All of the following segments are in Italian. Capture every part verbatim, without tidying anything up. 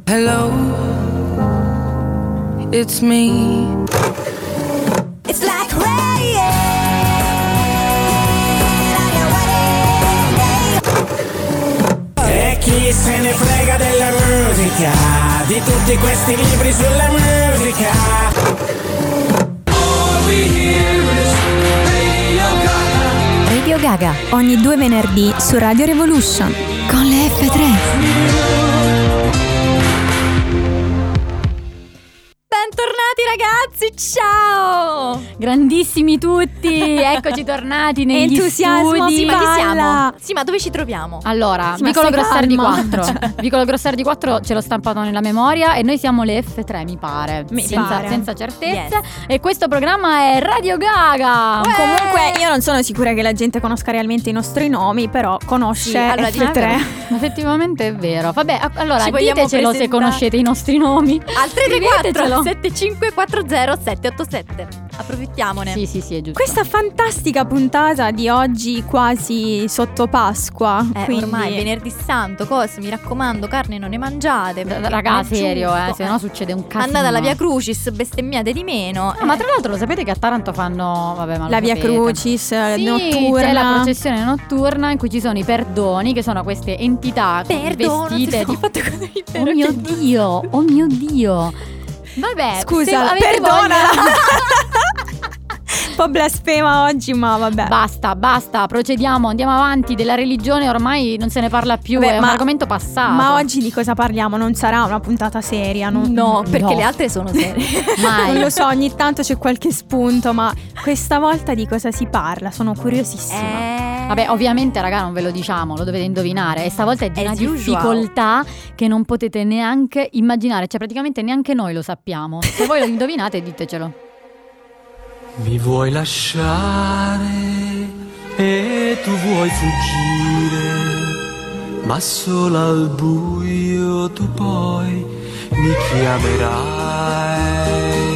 Hello, it's me. It's like rain. E chi se ne frega della musica, di tutti questi libri sulla musica. Radio Gaga, ogni due venerdì su Radio Revolution con le F tre. Bentornati ragazzi, ciao! Grandissimi tutti, eccoci tornati negli Entusiasmo, studi. si Ma chi balla. siamo? Sì, ma dove ci troviamo? Allora, Sì, ma Vicolo stai Grossardi calma. quattro Cioè. Vicolo Grossardi quattro ce l'ho stampato nella memoria e noi siamo le F tre, mi pare. Mi senza, pare. senza certezze. Yes. E questo programma è Radio Gaga. Uè! Comunque io non sono sicura che la gente conosca realmente i nostri nomi, però conosce Sì, allora, F tre. Effettivamente è vero. Vabbè, a- allora Ci vogliamo ditecelo se presentare? conoscete i nostri nomi. Al tre tre quattro Scrivetecelo. sette cinque quattro zero sette otto sette. Approfittiamone. Sì, sì, sì, è giusto. Questa fantastica puntata di oggi quasi sotto Pasqua, Eh, quindi ormai è venerdì santo, cose, mi raccomando, carne non ne mangiate. perché Raga, non è serio, eh, giusto. se no succede un casino. Andate alla Via Crucis, bestemmiate di meno. No, ma tra l'altro lo sapete che a Taranto fanno, vabbè, ma lo la Via sapete. Crucis Sì, notturna. c'è la processione notturna in cui ci sono i perdoni, che sono queste entità Perdono, vestite ti di... fatto così Oh mio Dio, oh mio Dio. Vabbè, Scusa, se avete perdona. voglia- Un po' blasfema oggi, ma vabbè. Basta, basta, procediamo, andiamo avanti. Della religione ormai non se ne parla più, Vabbè, è un ma- argomento passato. Ma oggi di cosa parliamo? Non sarà una puntata seria, no? No, perché No. le altre sono serie. Mai. Non lo so, ogni tanto c'è qualche spunto, ma questa volta di cosa si parla? Sono curiosissima. Eh. Vabbè, ovviamente, raga, non ve lo diciamo, lo dovete indovinare. E stavolta è di As una usual. difficoltà che non potete neanche immaginare. Cioè, praticamente neanche noi lo sappiamo. Se voi lo indovinate, ditecelo. Mi vuoi lasciare e tu vuoi fuggire, ma solo al buio tu poi mi chiamerai.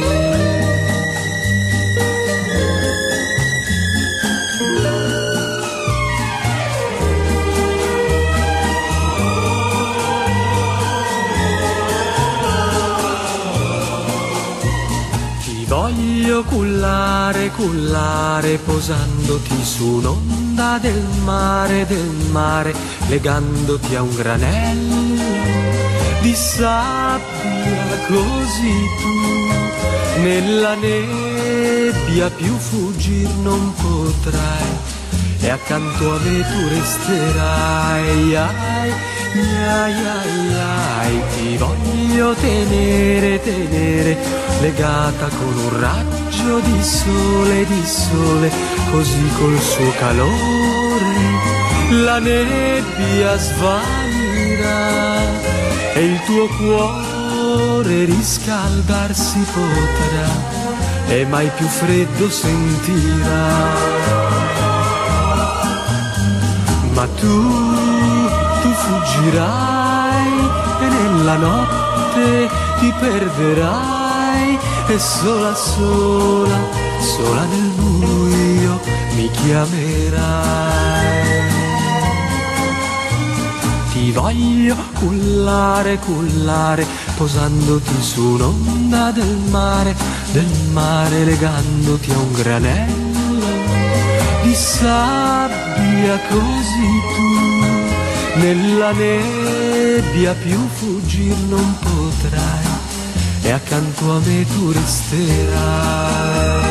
Ti voglio cullare, cullare, posandoti su un'onda del mare, del mare, legandoti a un granello di sabbia, così tu nella nebbia più fuggir non potrai, e accanto a me tu resterai. Ai, ai, ai, ai, ti voglio tenere, tenere, legata con un raggio di sole, di sole, così col suo calore la nebbia svanirà e il tuo cuore riscaldarsi potrà e mai più freddo sentirà. Ma tu, tu fuggirai e nella notte ti perderai e sola, sola, sola nel buio mi chiamerai. Ti voglio cullare, cullare, posandoti su un'onda del mare, del mare, legandoti a un granello di sabbia, così tu nella nebbia più fuggir non potrai e accanto a me tu resterai.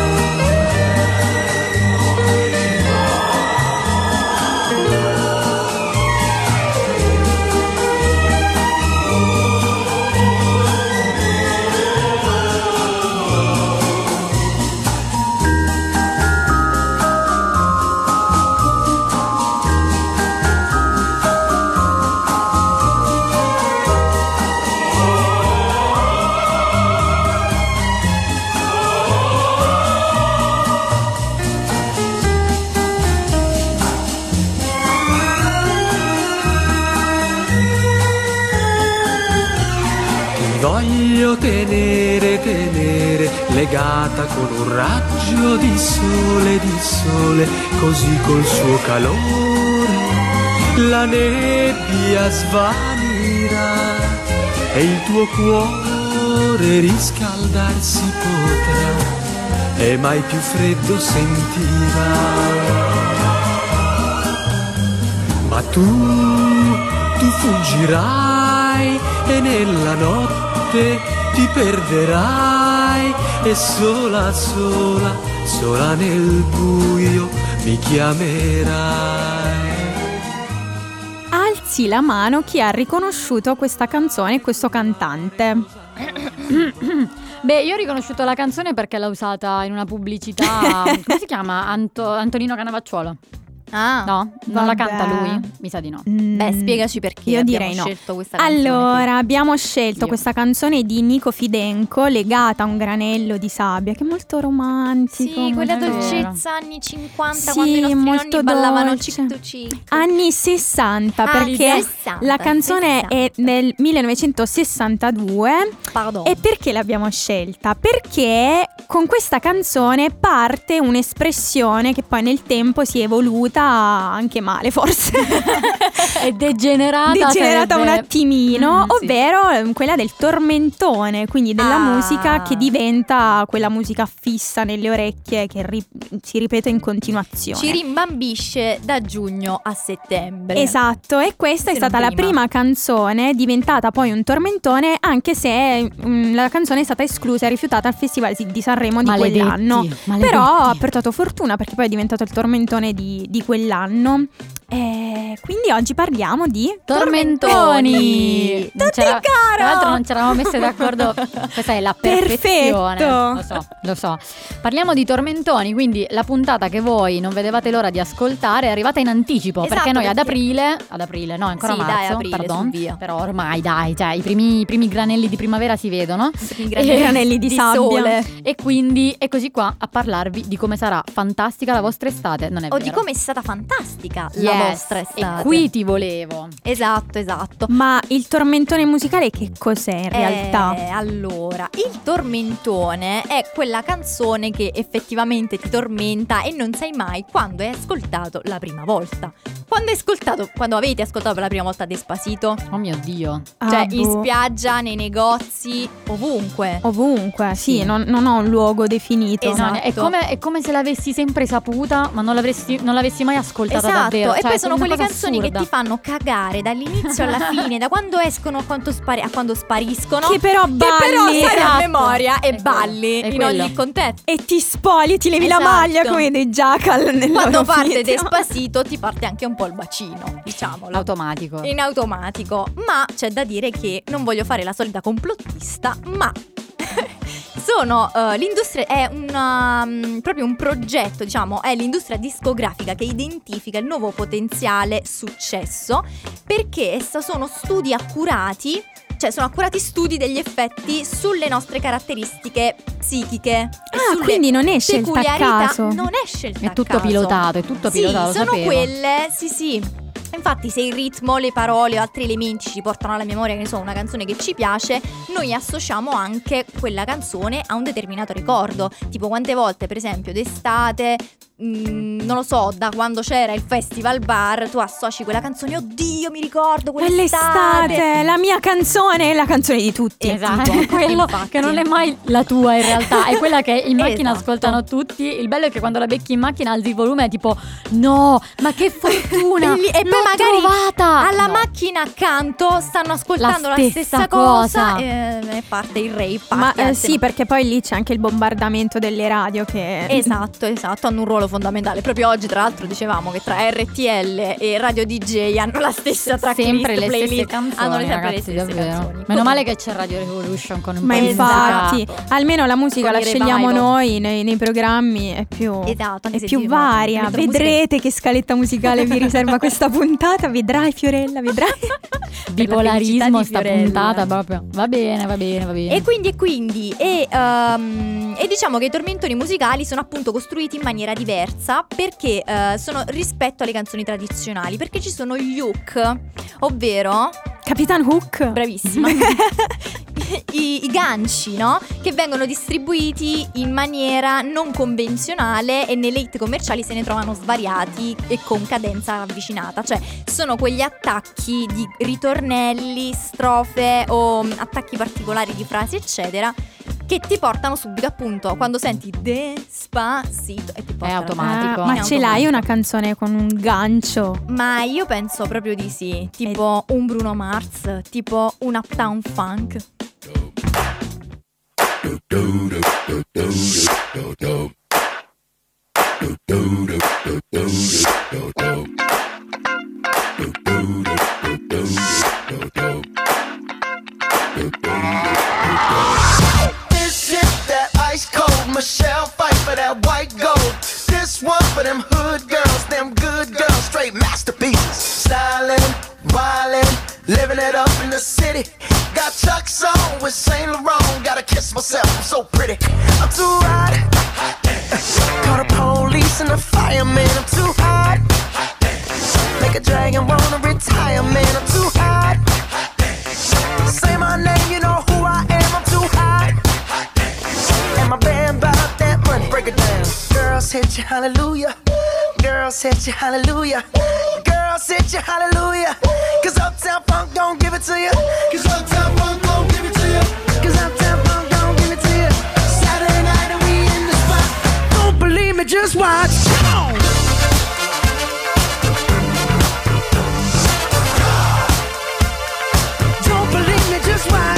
Voglio tenere, tenere, legata con un raggio di sole, di sole, così col suo calore la nebbia svanirà e e il tuo cuore riscaldarsi potrà e mai più freddo sentiva. Ma tu, tu fuggirai e nella notte ti perderai e sola, sola, sola nel buio mi chiamerai. Alzi la mano chi ha riconosciuto questa canzone e questo cantante. Beh, io ho riconosciuto la canzone perché l'ho usata in una pubblicità. Come si chiama? Anto- Antonino Cannavacciuolo. Ah, No? Non la vabbè. canta lui? Mi sa di no. Mm, beh, spiegaci perché Io abbiamo direi no. scelto questa canzone. Allora, abbiamo scelto Io. questa canzone di Nico Fidenco, Legata a un granello di sabbia, che è molto romantico. Sì, quella molto- dolcezza anni cinquanta, Sì, quando i nostri molto nonni ballavano dolce. cic to cic. Anni sessanta, Ah, perché sessanta, la canzone sessanta. è del millenovecentosessantadue. Pardon. E perché l'abbiamo scelta? Perché con questa canzone parte un'espressione che poi nel tempo si è evoluta anche male, forse. È degenerata. Degenerata un sarebbe- attimino, Mm, sì. ovvero eh, quella del tormentone, quindi della Ah. musica che diventa quella musica fissa nelle orecchie che ri- si ripete in continuazione. Ci rimbambisce da giugno a settembre. Esatto, e questa è Se non stata la prima. prima canzone diventata poi un tormentone, anche se mm, la canzone è stata esclusa e rifiutata al Festival di Sanremo di Maledetti, quell'anno. maledetti. Però ha portato fortuna perché poi è diventato il tormentone di, di quell'anno. E quindi oggi parliamo di Tormentoni. Non Tutti c'era- in coro! Tra l'altro non ci eravamo messe d'accordo. Questa è la perfezione. Perfetto. Lo so, lo so. Parliamo di tormentoni, quindi la puntata che voi non vedevate l'ora di ascoltare è arrivata in anticipo, Esatto, perché noi ad perché- aprile, ad aprile, no, ancora Sì, dai, marzo, aprile, pardon, su, via. però ormai dai, cioè i primi, i primi granelli di primavera si vedono. I E- granelli di sabbia. sole. E quindi è così qua a parlarvi di come sarà fantastica la vostra estate, non è O vero? di come è stata fantastica la Yes, vostra estate. E qui ti volevo. Esatto, esatto. Ma il tormentone musicale che cos'è in realtà? Eh, allora, il tormentone è quella canzone che effettivamente ti tormenta e non sai mai quando hai ascoltato la prima volta. Quando hai ascoltato, quando avete ascoltato per la prima volta Despacito? Oh mio Dio. Ah, Cioè in boh. spiaggia, nei negozi, ovunque. Ovunque, sì, Sì. Non, non ho un luogo definito. Esatto. No, è, come, è come se l'avessi sempre saputa, ma non l'avresti, non l'avessi mai ascoltata Esatto, davvero. e Cioè, poi è sono una quelle cosa canzoni assurda. che ti fanno cagare dall'inizio alla fine, da quando escono a quando, spari- a quando spariscono. Che però Che però balli. sai a Esatto. memoria e È quello, balli è in quello. ogni contesto. E ti spoli, ti levi Esatto. la maglia come dei jackal nel Quando loro parte video. Despacito ti parte anche un po' il bacino, diciamolo. Automatico. In automatico. Ma c'è da dire che non voglio fare la solita complottista, ma sono uh, l'industria è una, um, proprio un progetto, diciamo, è l'industria discografica che identifica il nuovo potenziale successo, perché essa sono studi accurati. Cioè sono accurati studi degli effetti sulle nostre caratteristiche psichiche e Ah, sulle quindi non è scelta a peculiarità. caso. Non è scelta È a tutto caso. pilotato, è tutto pilotato, Sì, lo sono sapevo. quelle, sì sì. Infatti se il ritmo, le parole o altri elementi ci portano alla memoria, che ne so, una canzone che ci piace, noi associamo anche quella canzone a un determinato ricordo. Tipo quante volte, per esempio, d'estate, mh, non lo so, da quando c'era il festival bar, tu associ quella canzone, oddio mi ricordo quell'estate. Quell'estate, la mia canzone è la canzone di tutti. Esatto, tipo. quello Infatti. che non è mai la tua in realtà, è quella che in macchina Esatto. ascoltano tutti. Il bello è che quando la becchi in macchina alzi il volume è tipo no, ma che fortuna, Belli- e poi l'ho magari trovata. alla No. macchina accanto stanno ascoltando La la stessa stessa, cosa. cosa e e parte il rave Ma party, eh, anzi, sì, no. perché poi lì c'è anche il bombardamento delle radio che... Esatto, esatto, hanno un ruolo fondamentale. Proprio oggi, tra l'altro, dicevamo che tra R T L e Radio D J hanno la stessa tracklist, sempre le stesse playlist, canzoni, hanno sempre ragazzi, le stesse davvero. canzoni. Meno Comunque- male che c'è Radio Revolution con un Ma po' di infatti, musica. almeno la musica Con la i scegliamo revival. noi nei, nei programmi, è più, Esatto, anche è se più ti- varia. mettono musica- Vedrete che scaletta musicale vi riserva questa puntata, vedrai Fiorella, vedrai. Bipolarismo felicità sta di Fiorella. puntata proprio. Va bene, va bene, va bene. E quindi e quindi e, ehm, e diciamo che i tormentoni musicali sono appunto costruiti in maniera diversa perché eh, sono rispetto alle canzoni tradizionali, perché ci sono gli hook, ovvero Capitan Hook. bravissima i, i ganci, no? Che vengono distribuiti in maniera non convenzionale e nelle hit commerciali se ne trovano svariati e con cadenza ravvicinata. Cioè sono quegli attacchi di ritornelli, strofe o um, attacchi particolari di frasi eccetera che ti portano subito, appunto, quando senti Despacito e ti portano. È automatico. Ah, ma In ce l'hai una canzone con un gancio? Ma io penso proprio di sì. Tipo un Bruno Mars, tipo un Uptown Funk. Michelle fight for that white gold. This one for them hood girls, them good girls, straight masterpieces. Stylin', wildin', living it up in the city. Got Chuck's on with Saint Laurent. Gotta kiss myself, I'm so pretty. I'm too hot. Call the police and the fireman. I'm too hot. Make a dragon wanna retire, man. I'm too hot. Say my name, you know who I am. I'm too hot. And my band bought that money. Break it down. Girls hit you, hallelujah. Girls hit you, hallelujah. Girls hit you, hallelujah. Cause Uptown Funk don't give it to you. Cause Uptown Funk don't give it to you. Cause Uptown Funk don't give it to you. Saturday night and we in the spot. Don't believe me, just watch. Come on. Don't believe me, just watch.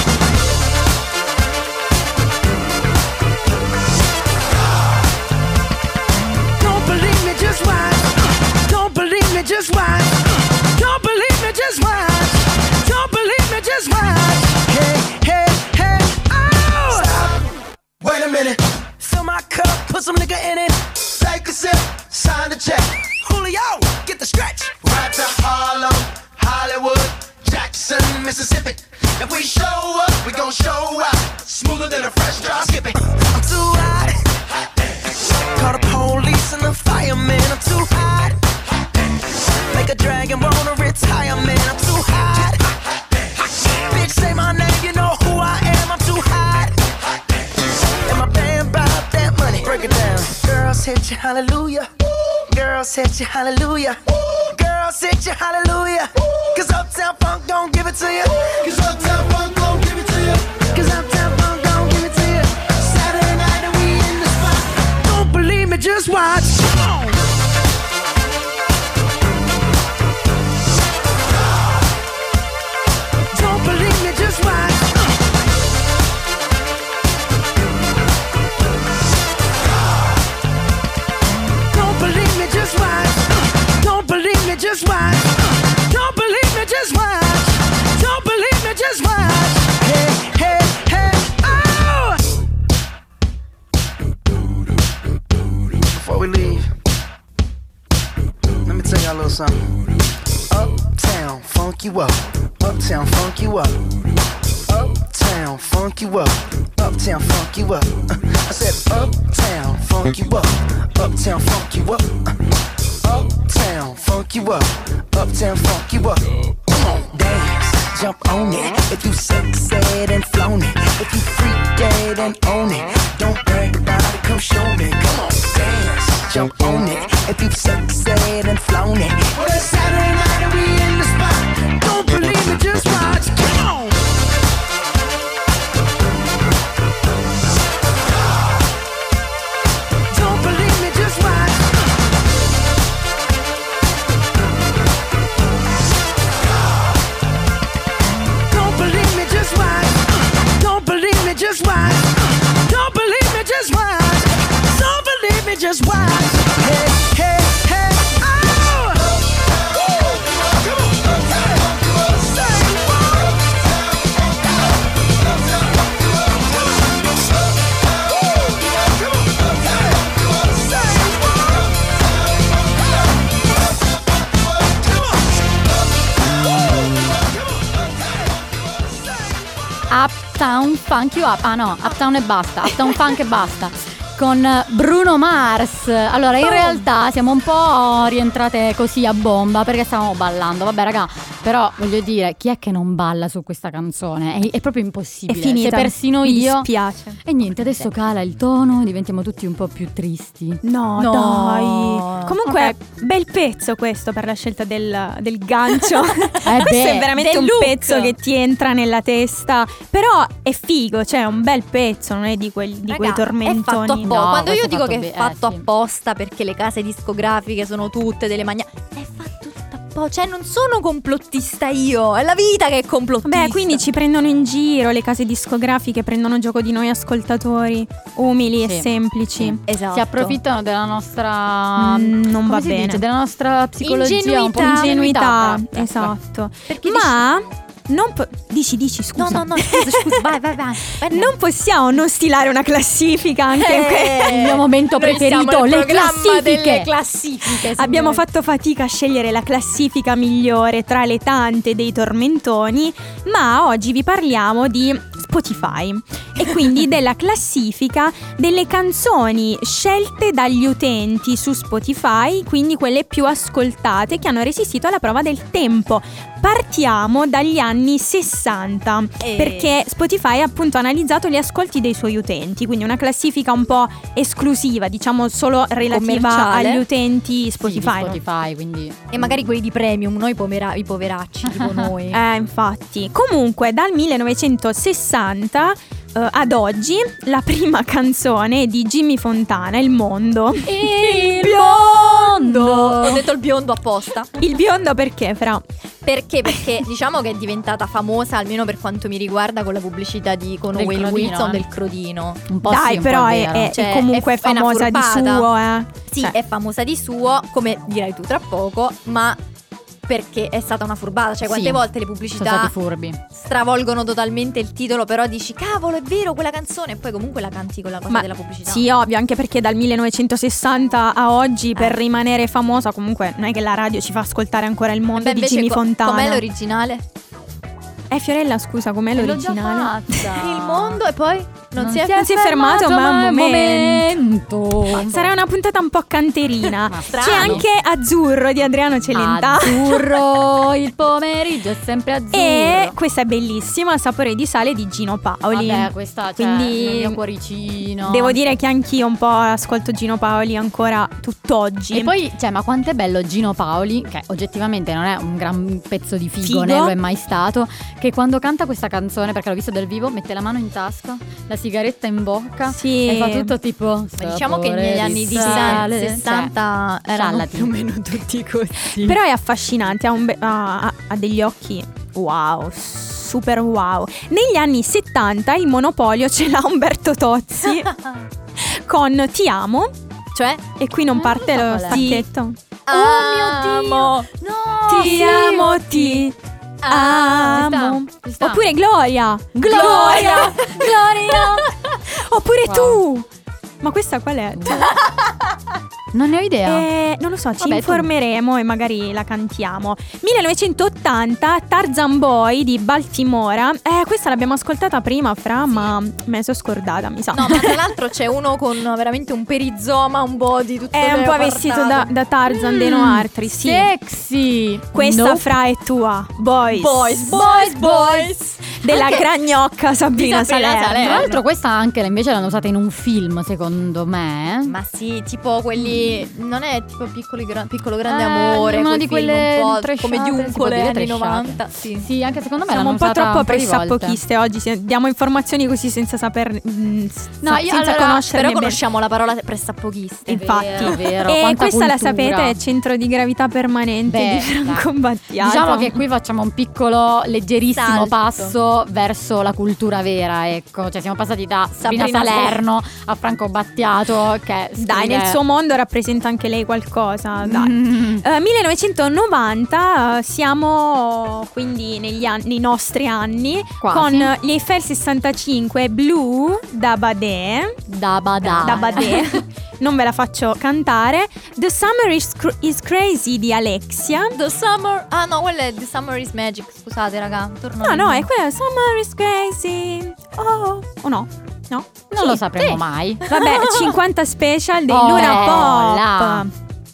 Just watch. Don't believe me, just watch. Don't believe me, just watch. Don't believe me, just watch. Hey, hey, hey, oh! Stop. Wait a minute. Fill my cup, put some nigga in it. Take a sip, sign the check. Julio, get the stretch. Right to Harlem, Hollywood, Jackson, Mississippi. If we show up, we gon' show out. Smoother than a fresh drop skipping. I'm too hot. Call the police and the fireman. I'm too hot. Make a dragon wanna retire, man. I'm too hot. Bitch, say my name, you know who I am. I'm too hot. And my band bought that money. Break it down. Girls hit you, hallelujah. Girls hit you, hallelujah. Girls hit you, hallelujah. Cause Uptown Funk don't give it to you. Cause Uptown Funk don't give it to you. Cause Uptown Funk don't give it to you. Saturday night and we in the spot. Don't believe me, just watch. Come on. Don't believe me, just watch. Don't believe me, just watch. Don't believe me, just watch. Don't believe me, just watch. Don't believe me, just watch. Hey, hey, hey, oh! Before we leave, let me tell y'all a little something. Uptown, funk you up. Uptown, funk you up. Uptown, funk you up. Uptown, funk you up. Uh, I said uptown, funk you up. Uptown, funk you up. Uh, uptown, funk you up. Uptown, funk you up. Come on, dance, jump on it. If you sexed and flown it. If you freak dead and own it. Don't brag about it, come show me. Come on, dance, jump on it. If you sexed and flown it. Well, it's Saturday night and we in the spot. Don't believe me, just watch. Come on. Don't believe me, just watch. Don't believe me, just watch. Don't believe me, just watch. Don't believe me, just watch. Don't believe me, just watch. Hey, hey, hey, oh! Uptown Funk You Up. Ah no, Uptown e basta. Uptown Funk e basta. Con Bruno Mars. Allora in realtà siamo un po' rientrate così a bomba perché stavamo ballando. Vabbè raga, per però voglio dire, chi è che non balla su questa canzone? È, è proprio impossibile. È finita. Se persino Mi io. dispiace. E niente, adesso cala il tono, diventiamo tutti un po' più tristi. No, No. dai. Comunque, bel pezzo questo per la scelta del, del gancio. Eh Questo beh, è veramente del un look. pezzo che ti entra nella testa. Però è figo, cioè è un bel pezzo, non è di, quel, di Raga, quei è fatto tormentoni. apposta. No, Quando io questo è dico fatto che be- è fatto eh, sì. apposta perché le case discografiche sono tutte delle magna, è fatto tutto apposta. Cioè non sono complottista io, è la vita che è complottista. Beh, quindi ci prendono in giro, le case discografiche prendono gioco di noi ascoltatori umili Sì. e semplici. Esatto. Si approfittano della nostra. Mm, non come va si bene. dice? Della nostra psicologia, un po' Ingenuità. Ingenuità, Ingenuità, esatto. Perché Ma non po- dici, dici, scusa. No, no, no, scusa, scusa, vai, vai, vai. vai. Non possiamo non stilare una classifica anche in que- Eh, Il mio momento noi preferito, siamo il le programma classifiche. delle classifiche. Abbiamo signore. fatto fatica a scegliere la classifica migliore tra le tante dei tormentoni, ma oggi vi parliamo di Spotify e quindi della classifica delle canzoni scelte dagli utenti su Spotify, quindi quelle più ascoltate che hanno resistito alla prova del tempo. Partiamo dagli anni sessanta, Eh. perché Spotify ha appunto analizzato gli ascolti dei suoi utenti, quindi una classifica un po' esclusiva, diciamo solo relativa Commerciale. agli utenti Sì, di Spotify. Spotify, quindi. E magari quelli di premium, noi povera- i poveracci tipo noi. Eh, infatti. Comunque, dal millenovecentosessanta eh, ad oggi, la prima canzone è di Jimmy Fontana, Il Mondo. Il biondo! Ho detto il biondo apposta. Il biondo perché, Fra? Perché? Perché diciamo che è diventata famosa, almeno per quanto mi riguarda, con la pubblicità di con Del Owen crodino, Wilson eh. del crodino. Un po' Dai, sì, un però po' è, vero. è- è Cioè, comunque è- è una famosa di furbata. suo, eh. Sì, Cioè, è famosa di suo, come dirai tu tra poco, ma perché è stata una furbata. Cioè, quante Sì, volte le sono pubblicità stati furbi. stravolgono totalmente il titolo, però dici cavolo, è vero quella canzone, e poi comunque la canti con la cosa ma della pubblicità. sì, ovvio, anche perché dal millenovecentosessanta a oggi, per Eh. rimanere famosa, comunque non è che la radio ci fa ascoltare ancora Il E Mondo beh, di invece Jimmy co- Fontana. com'è l'originale? Eh, Fiorella, scusa, com'è E l'ho già l'originale? fatta. Il mondo e poi non, si è, Non si è fermato, ma un momento. Sarà una puntata un po' canterina. Ma strano. C'è anche Azzurro di Adriano Celentano. Azzurro, il pomeriggio è sempre azzurro. E questa è bellissima, Sapore di sale di Gino Paoli. Vabbè, questa c'è Quindi nel mio cuoricino. devo dire che anch'io un po' ascolto Gino Paoli ancora tutt'oggi. E poi, cioè, ma quanto è bello Gino Paoli, che oggettivamente non è un gran pezzo di figo, Figo. né lo è mai stato, che quando canta questa canzone, perché l'ho visto dal vivo, mette la mano in tasca, la sigaretta in bocca Sì. e fa tutto tipo. Ma diciamo che sapore negli di anni di sale. sessanta Cioè, erano sciallati. più o meno tutti così. Però è affascinante, ha, un be- ha- ha- ha degli occhi wow, super wow. Negli anni settanta il monopolio ce l'ha Umberto Tozzi con Ti amo. Cioè, E qui non Eh, parte non so lo qual è. stacchetto. oh mio Dio. No, Ti sì. amo, ti Ah, amo. ci sta, ci sta. Oppure Gloria. Gloria. Gloria. Oppure Wow. tu. Ma questa qual è? Non ne ho idea. Eh, non lo so, ci Vabbè, tu. informeremo e magari la cantiamo. millenovecentottanta, Tarzan Boy di Baltimora. Eh, questa l'abbiamo ascoltata prima, Fra, ma me ne sono scordata, mi sa. No, ma tra l'altro c'è uno con veramente un perizoma, un body tutto È un po' leopardato. vestito da, da Tarzan dei Noartri, sì. Sexy. Questa, Nope. Fra, è tua. Boys. Boys, boys, boys. Della Anche- gragnocca Sabrina, Sabrina Salerno. Salerno. Tra l'altro questa anche invece l'hanno usata in un film, secondo me. Ma sì, tipo quelli. Non è tipo piccolo, gra- piccolo grande Eh, amore. una quei di film quelle un po' trashate, come si può Giuncole dire anni trashate. novanta. Sì. Sì, anche secondo me Siamo l'hanno un po' usata troppo un po' di volte. pressapochiste oggi, se- diamo informazioni così senza saper mm, s- No, io senza allora- conoscerne Però bene. conosciamo la parola pressapochiste. Infatti. Vero, vero, E quanta questa la cultura. sapete, è Centro di Gravità Permanente Beh, di Franco dai. Battiato. Diciamo che qui facciamo un piccolo, leggerissimo Salto. passo verso la cultura vera, ecco. Cioè siamo passati da Sabrina Sabrina Salerno a Franco Battiato che Dai, scrive- nel suo mondo rappresenta anche lei qualcosa, dai. Mm. Eh, millenovecentonovanta, eh, siamo quindi negli anni, nei nostri anni, Quasi. con gli Eiffel sessantacinque Blue da Badè. Da Badà. Da Badè. Non ve la faccio cantare. The Summer is, cr- is Crazy di Alexia. The Summer. Ah no, quella è The Summer is Magic. Scusate, raga. Torno No, di no, nuovo. è quella Summer is Crazy. Oh, o no? No? Non Sì, lo sapremo sì. mai. Vabbè, cinquanta special dei Oh, Luna Pop. là.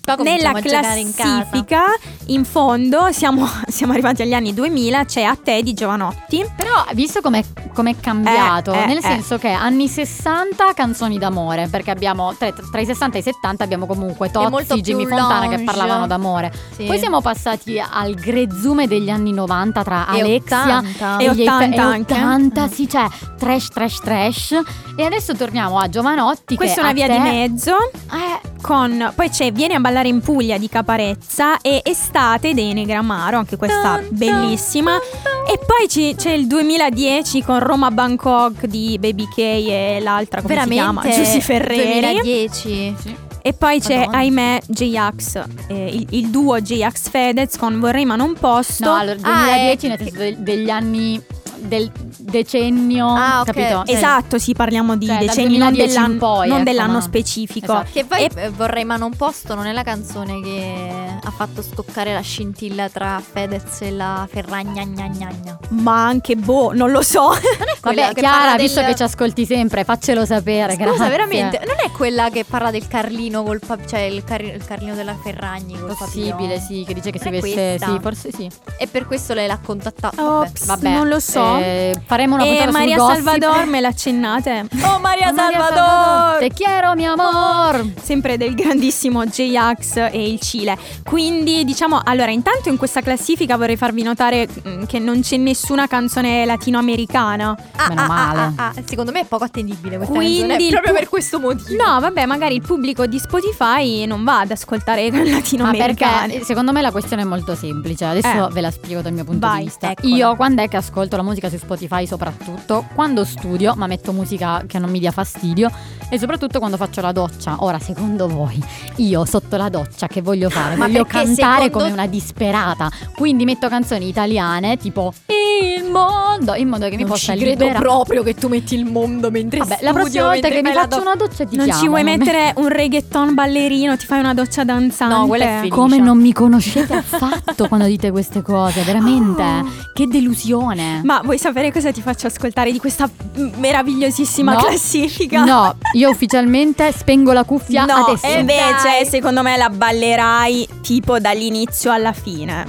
Qua nella cominciamo a giocare in casa. classifica in fondo siamo, siamo arrivati agli anni duemila, c'è A te di Giovanotti. Però visto com'è, com'è cambiato, Eh, eh, nel eh. senso che anni sessanta canzoni d'amore, perché abbiamo tra, tra i sessanta e i settanta abbiamo comunque molto Tozzi, più Jimmy Fontana che lounge. parlavano d'amore. Sì. Poi siamo passati al grezzume degli anni novanta tra E Alexia ottanta. e, E gli Eiffel- ottanta e anche. ottanta, sì, cioè trash trash trash. E adesso torniamo a Giovanotti. Questa è che una a via te- di mezzo. Eh, Con, poi c'è Vieni a ballare in Puglia di Caparezza e Estate dei Negramaro, anche questa bellissima. E poi ci- c'è il duemiladieci con Roma Bangkok di Baby K e l'altra, come Veramente si chiama? Giussi Ferreri. duemiladieci. E poi c'è, Madonna. ahimè, J-Ax, eh, il, il duo J-Ax Fedez con Vorrei ma non posso. no, allora Ah, duemiladieci eh, nel senso del- degli anni del decennio, Ah, ok. capito? Sì. Esatto, sì, parliamo di Cioè, dal decenni, non, duemiladieci dell'anno, in poi, non ecco, dell'anno ma- specifico. Esatto. Che poi E- eh, Vorrei ma non posto non è la canzone che ha fatto scoccare la scintilla tra Fedez e la Ferragna gna gna gna. Ma anche boh, non lo so. Quella Vabbè, che Chiara, parla visto del- che ci ascolti sempre, faccelo sapere. Scusa, grazie. veramente, non è quella che parla del Carlino col pa- cioè il, car- il Carlino della Ferragni col Possibile, papillon? sì, che dice che Non si è veste. questa? Sì, forse sì. E per questo lei l'ha contattato. Ops, Vabbè, non lo so. eh, faremo una E puntata sul Maria gossip. Salvador me l'accennate. Oh Maria, Maria Salvador! Te quiero, mi amor. Sempre del grandissimo J-Ax e il Cile. Quindi diciamo, allora intanto in questa classifica vorrei farvi notare mm, che non c'è nessuna canzone latinoamericana. Ah, Meno ah, male. ah, ah, ah. Secondo me è poco attendibile questa Quindi canzone, il proprio pu- per questo motivo. No, vabbè, magari il pubblico di Spotify non va ad ascoltare Ma latinoamericane. perché secondo me la questione è molto semplice. Adesso Eh. ve la spiego dal mio punto Vai, di vista. eccola. Io quando è che ascolto la musica su Spotify, soprattutto quando studio, ma metto musica che non mi dia fastidio, e soprattutto quando faccio la doccia. Ora, secondo voi, io sotto la doccia che voglio fare? Ma Voglio perché cantare secondo- come una disperata. Quindi metto canzoni italiane tipo Il mondo, in modo che mi non possa ci credo liberare. proprio che tu metti il mondo mentre Vabbè, studio, la prossima volta mentre che mi fai la faccio do- una doccia ti Non chiamo. ci vuoi non mi- mettere un reggaeton ballerino, ti fai una doccia danzante? No, quella è felice. Come non mi conoscete affatto quando dite queste cose, veramente. Che delusione. Ma vuoi sapere cosa ti faccio ascoltare di questa mm, meravigliosissima No. classifica? No, io ufficialmente spengo la cuffia No, adesso. e invece Dai. secondo me la ballerai tipo dall'inizio alla fine.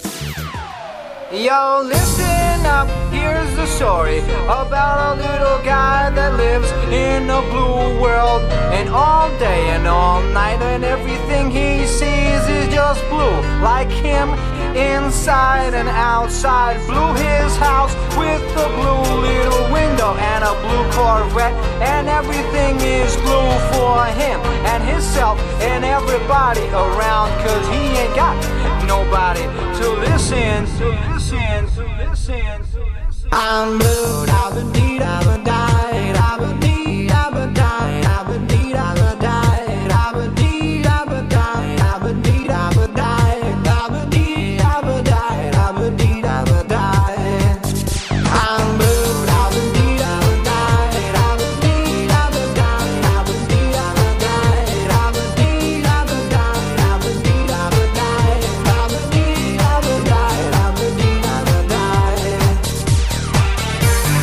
Yo, listen up, here's the story about a little guy that lives in a blue world. And all day and all night, and everything he sees is just blue. Like him, inside and outside. Blue his house with a blue little window and a blue Corvette. And everything is blue for him and himself and everybody around. Cause he ain't got nobody to listen, to listen, to listen, to listen. I'm blue, I've been deed, I've been died, I've been deed, I've been died, I've been deed, I've been died, I've been deed, I've been died, I've been deed, I've been died, I've been deed, I've been died, I've been deed, I've been died. I'm blue, I've been deed, I've been died, I've been deed, I've been died, I've been deed, I've been died, I've been deed, I've been died, I've been deed, I've been died, I've been deed, I've been died, I've been deed, I've been died.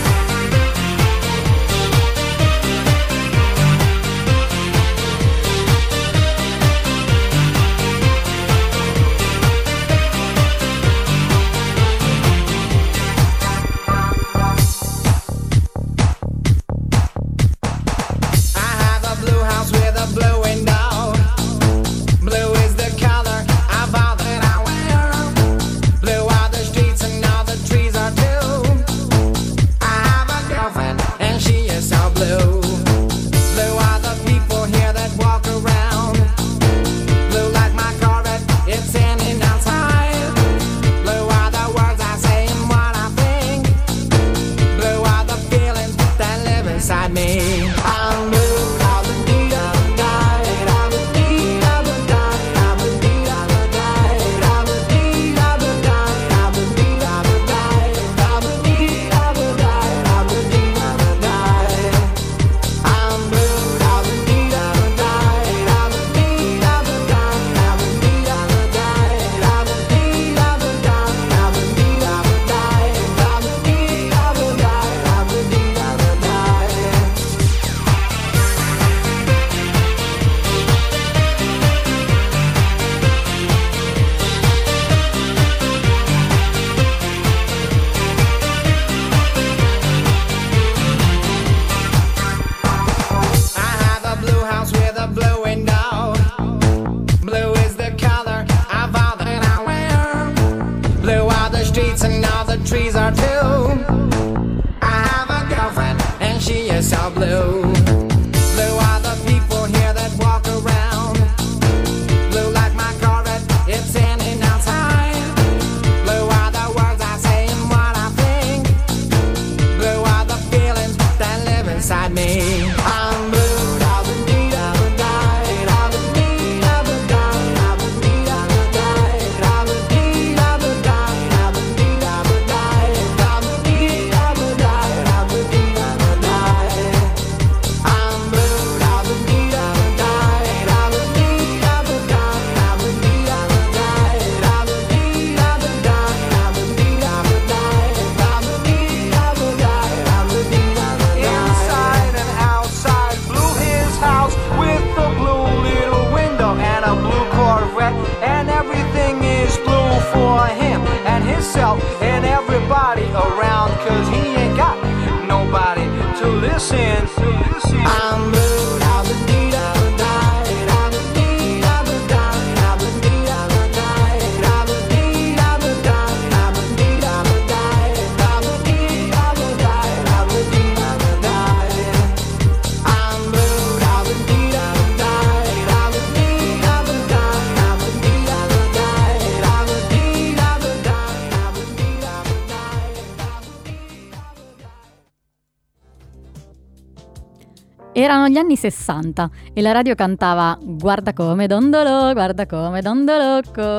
Erano gli anni sessanta e la radio cantava "Guarda come dondolo, guarda come dondolo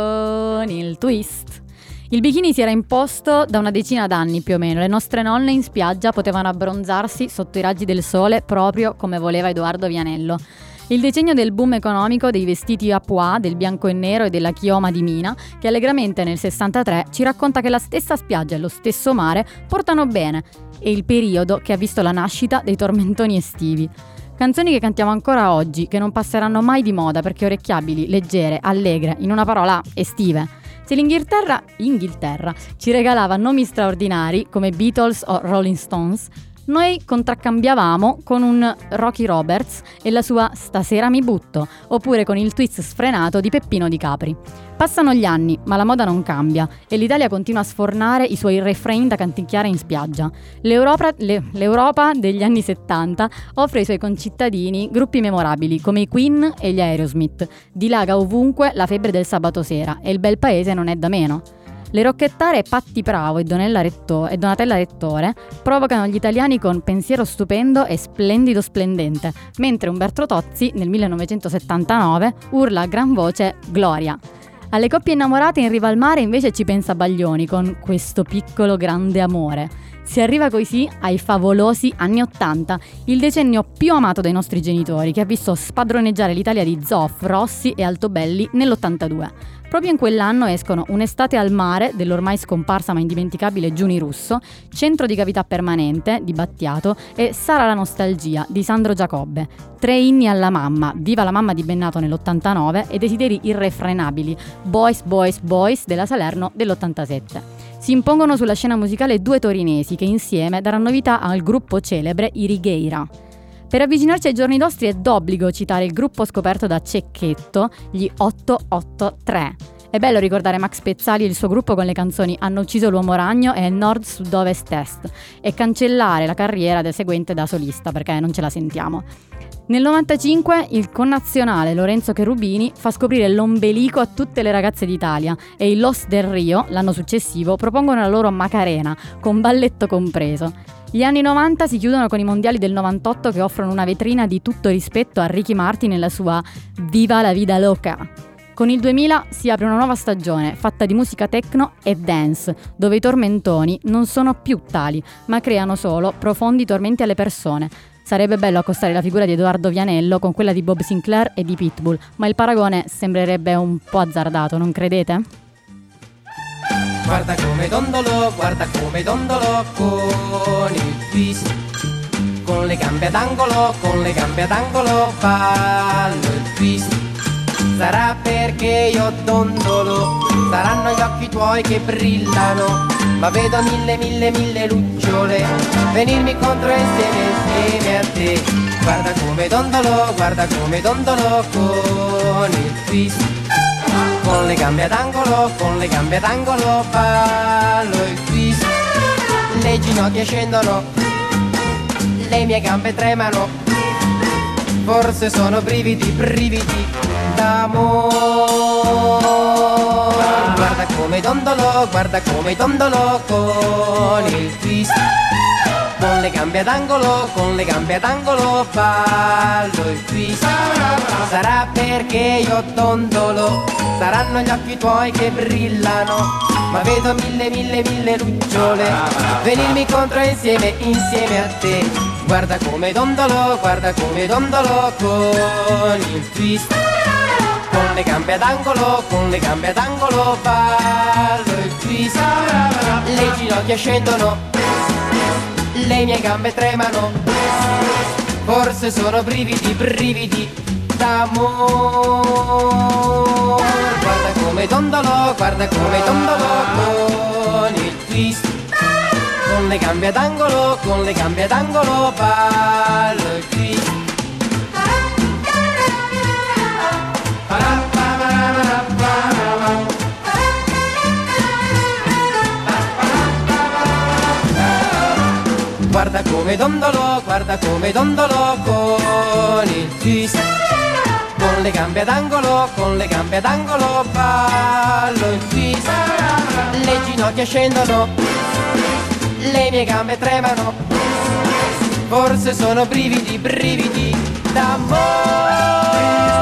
con il twist". Il bikini si era imposto da una decina d'anni più o meno. Le nostre nonne in spiaggia potevano abbronzarsi sotto i raggi del sole proprio come voleva Edoardo Vianello. Il decennio del boom economico dei vestiti à pois, del bianco e nero e della chioma di Mina, che allegramente nel sessantatré ci racconta che la stessa spiaggia e lo stesso mare portano bene, e il periodo che ha visto la nascita dei tormentoni estivi. Canzoni che cantiamo ancora oggi, che non passeranno mai di moda perché orecchiabili, leggere, allegre, in una parola estive. Se l'Inghilterra, Inghilterra ci regalava nomi straordinari come Beatles o Rolling Stones, noi contraccambiavamo con un Rocky Roberts e la sua "Stasera mi butto", oppure con il twist sfrenato di Peppino Di Capri. Passano gli anni, ma la moda non cambia e l'Italia continua a sfornare i suoi refrain da canticchiare in spiaggia. L'Europa, le, L'Europa degli anni settanta offre ai suoi concittadini gruppi memorabili come i Queen e gli Aerosmith. Dilaga ovunque la febbre del sabato sera e il bel paese non è da meno. Le rocchettare Patti Bravo e, Donella Retto- e Donatella Rettore provocano gli italiani con Pensiero stupendo e Splendido splendente, mentre Umberto Tozzi nel millenovecentosettantanove urla a gran voce "Gloria". Alle coppie innamorate in riva al mare invece ci pensa Baglioni con Questo piccolo grande amore. Si arriva così ai favolosi anni Ottanta, il decennio più amato dai nostri genitori, che ha visto spadroneggiare l'Italia di Zoff, Rossi e Altobelli nell'ottantadue. Proprio in quell'anno escono Un'estate al mare dell'ormai scomparsa ma indimenticabile Giuni Russo, Centro di gravità permanente di Battiato e Sarà la nostalgia di Sandro Giacobbe. Tre inni alla mamma, Viva la mamma di Bennato nell'ottantanove e Desideri irrefrenabili, Boys Boys Boys della Salerno dell'ottantasette. Si impongono sulla scena musicale due torinesi che insieme daranno vita al gruppo celebre I Righeira. Per avvicinarci ai giorni nostri è d'obbligo citare il gruppo scoperto da Cecchetto, gli otto otto tre. È bello ricordare Max Pezzali e il suo gruppo con le canzoni Hanno ucciso l'uomo ragno e Nord Sud Ovest Est e cancellare la carriera del seguente da solista perché non ce la sentiamo. Nel novantacinque il connazionale Lorenzo Cherubini fa scoprire l'ombelico a tutte le ragazze d'Italia e i Los del Rio, l'anno successivo, propongono la loro Macarena, con balletto compreso. Gli anni novanta si chiudono con i mondiali del novantotto che offrono una vetrina di tutto rispetto a Ricky Martin nella sua Viva la vida loca. Con il duemila si apre una nuova stagione fatta di musica techno e dance, dove i tormentoni non sono più tali, ma creano solo profondi tormenti alle persone. Sarebbe bello accostare la figura di Edoardo Vianello con quella di Bob Sinclair e di Pitbull, ma il paragone sembrerebbe un po' azzardato, non credete? Guarda come dondolo, guarda come dondolo con il twist. Con le gambe ad angolo, con le gambe ad angolo ballo il twist. Sarà perché io dondolo, saranno gli occhi tuoi che brillano, ma vedo mille mille mille lucciole venirmi contro insieme insieme a te. Guarda come dondolo, guarda come dondolo con il twist. Con le gambe ad angolo, con le gambe ad angolo ballo il twist. Le ginocchia scendono, le mie gambe tremano, forse sono brividi, brividi d'amore. Guarda come dondolo, guarda come dondolo con il twist. Con le gambe ad angolo, con le gambe ad angolo ballo il twist. Sarà perché io dondolo, saranno gli occhi tuoi che brillano, ma vedo mille mille mille lucciole venirmi contro insieme, insieme a te. Guarda come dondolo, guarda come dondolo con il twist. Con le gambe ad angolo, con le gambe ad angolo ballo il twist. Le ginocchia scendono, le mie gambe tremano, forse sono brividi, brividi d'amore. Guarda come dondolo, guarda come dondolo con il twist. Con le gambe ad angolo, con le gambe ad angolo ballo il twist. Guarda come dondolo, guarda come dondolo con il twist. Con le gambe ad angolo, con le gambe ad angolo ballo il twist. Le ginocchia scendono, le mie gambe tremano, forse sono brividi, brividi d'amore.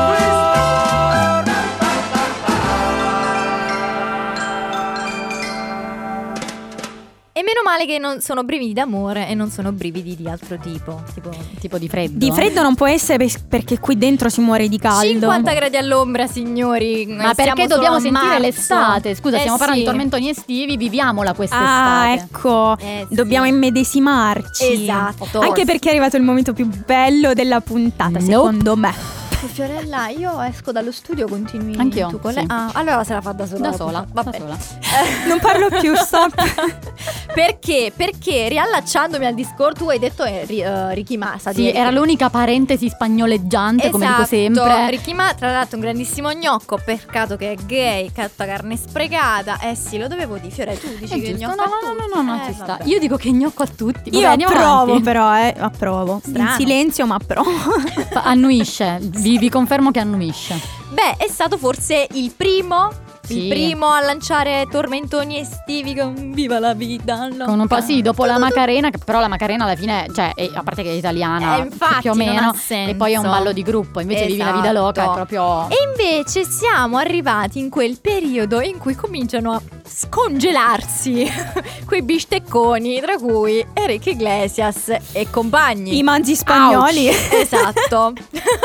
E meno male che non sono brividi d'amore e non sono brividi di altro tipo. Tipo, Tipo di freddo. Di freddo non può essere pers- perché qui dentro si muore di caldo. cinquanta gradi all'ombra, signori. Ma Siamo perché solo dobbiamo a sentire marzo. l'estate? Scusa, Eh stiamo parlando sì. di tormentoni estivi, viviamola quest'estate. Ah, ecco, Eh, sì. dobbiamo immedesimarci. Esatto. Anche perché è arrivato il momento più bello della puntata, Nope. secondo me. Fiorella, io esco dallo studio, continui Anch'io, tu con sì. lei? Ah, allora se la fa da sola. Da sola, Va da bene. sola. Non parlo più, stop. Perché? Perché riallacciandomi al discorso, tu hai detto eh, ri- eh, Ricky Massa. Sì, era l'unica parentesi spagnoleggiante, come dico sempre. Esatto. Ricky Ma, tra l'altro, un grandissimo gnocco. Peccato che è gay, catta carne sprecata. Eh sì, lo dovevo dire. Fiore, tu dici È che giusto, gnocco no, a no, tutti. no, no, no, Eh, ci sta. vabbè. Io dico che gnocco a tutti. Vabbè, Io andiamo approvo avanti. però, eh, approvo. Strano. In silenzio, ma approvo. Fa- Annuisce, vi, vi confermo che annuisce. Beh, è stato forse il primo. Sì. Il primo a lanciare tormentoni estivi con Viva la vita. No? Con un po', sì, dopo la Macarena, che però la Macarena alla fine, cioè, è- a parte che è italiana, Eh, infatti, più o non meno, ha senso. e poi è un ballo di gruppo. Invece Vivi la Vida Loca è Esatto. proprio. E invece siamo arrivati in quel periodo in cui cominciano a scongelarsi quei bistecconi, tra cui Enrique Iglesias e compagni. I mangi spagnoli. Esatto.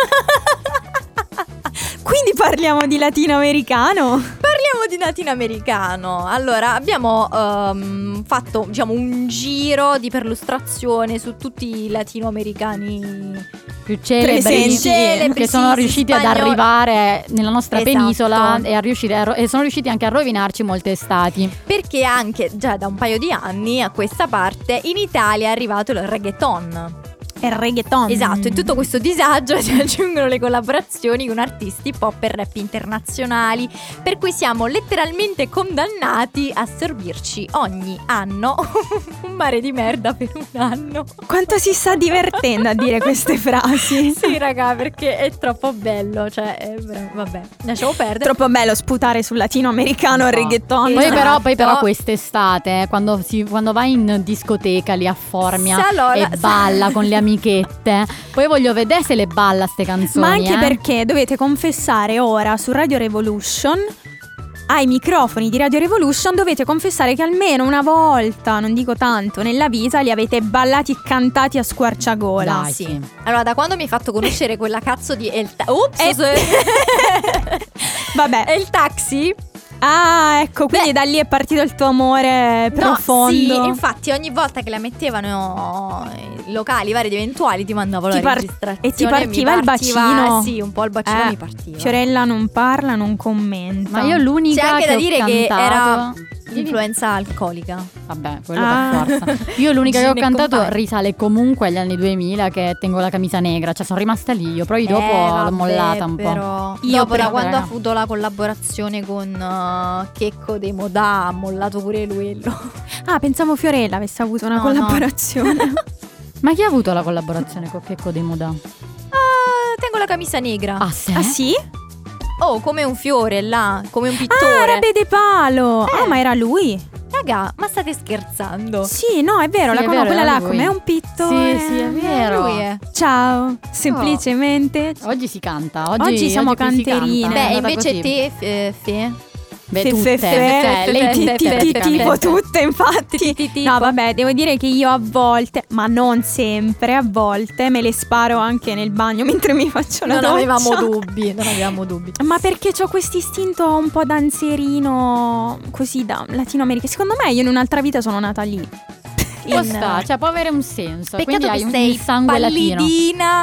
Quindi parliamo di latinoamericano. Parliamo di latinoamericano. Allora, abbiamo ehm, fatto, diciamo, un giro di perlustrazione su tutti i latinoamericani Più celebri, Presenti. Celebri, che sì, sono sì, riusciti ad spagnoli. arrivare nella nostra Esatto. penisola e, a riuscire a ro- e sono riusciti anche a rovinarci molte estati. Perché anche già da un paio di anni a questa parte in Italia è arrivato il reggaeton. È il reggaeton. Esatto, in tutto questo disagio si aggiungono le collaborazioni con artisti pop e rap internazionali, per cui siamo letteralmente condannati a sorbirci ogni anno un mare di merda per un anno. Quanto si sta divertendo a dire queste frasi. Sì, raga, perché è troppo bello, cioè, è ver- vabbè, lasciamo perdere. Troppo bello sputare sul latinoamericano il No. reggaeton. Poi, Esatto. però, poi però quest'estate, quando, si, quando vai in discoteca lì a Formia Sì, allora- e balla con le amichette, poi voglio vedere se le balla ste canzoni. Ma anche eh. perché dovete confessare ora su Radio Revolution, ai microfoni di Radio Revolution dovete confessare che almeno una volta, non dico tanto, nella vita li avete ballati e cantati a squarciagola. Dai, Sì. sì. Allora, da quando mi hai fatto conoscere quella cazzo di El ta- Ups, Eh. se- Vabbè. è il taxi. Ah, ecco, quindi Beh. da lì è partito il tuo amore profondo. No, sì, infatti ogni volta che la mettevano i locali vari ed eventuali ti mandavo Ti la par- registrazione e ti mi partiva il bacino? eh, sì, un po' il bacino Eh, mi partiva. Fiorella non parla, non commenta. Ma io l'unica C'è anche che da ho dire che cantato... era Dimmi. influenza alcolica. Vabbè, quello Ah. per forza. Io l'unica che ho Gin e cantato compagni. risale comunque agli anni duemila, che Tengo la camicia negra. Cioè sono rimasta lì, io poi dopo Eh, l'ho vabbè, mollata un po'. però. Io Dopo, da però, quando raga. ha avuto la collaborazione con uh, Checco dei Modà, ha mollato pure lui. Ah, pensavo Fiorella avesse avuto una No, collaborazione. Ma chi ha avuto la collaborazione con Checco dei Modà? Ah, tengo la camicia negra. Ah, sì? Ah sì? Oh, come un fiore là, come un Ah, pittore. era Bede Palo. Eh. Ah, ma era lui. Raga, ma state scherzando? Sì, no, è vero, Sì, la è conosco vero, quella era là lui. come è un pittore. Sì, sì, è vero. Lui è. Ciao, semplicemente. Oggi si canta. Oggi, Oggi siamo qui si canterine. canta. È Beh, andata invece così. te, Fe, Fe. Beh, Fe- tutte. fe- fe- Cioè, fe- lei fe- Ti- tutte, ti- ti- praticamente. tipo tutte, infatti. Ti- tipo. No, vabbè, devo dire che io a volte, ma non sempre, a volte me le sparo anche nel bagno mentre mi faccio la Non doccia. avevamo dubbi, non avevamo dubbi. Ma perché ho questo istinto un po' danzerino così da latinoamericano. Secondo me io in un'altra vita sono nata lì. Può In- sta, cioè può avere un senso. Peccato Quindi hai che un, sei il sangue latino. pallidina,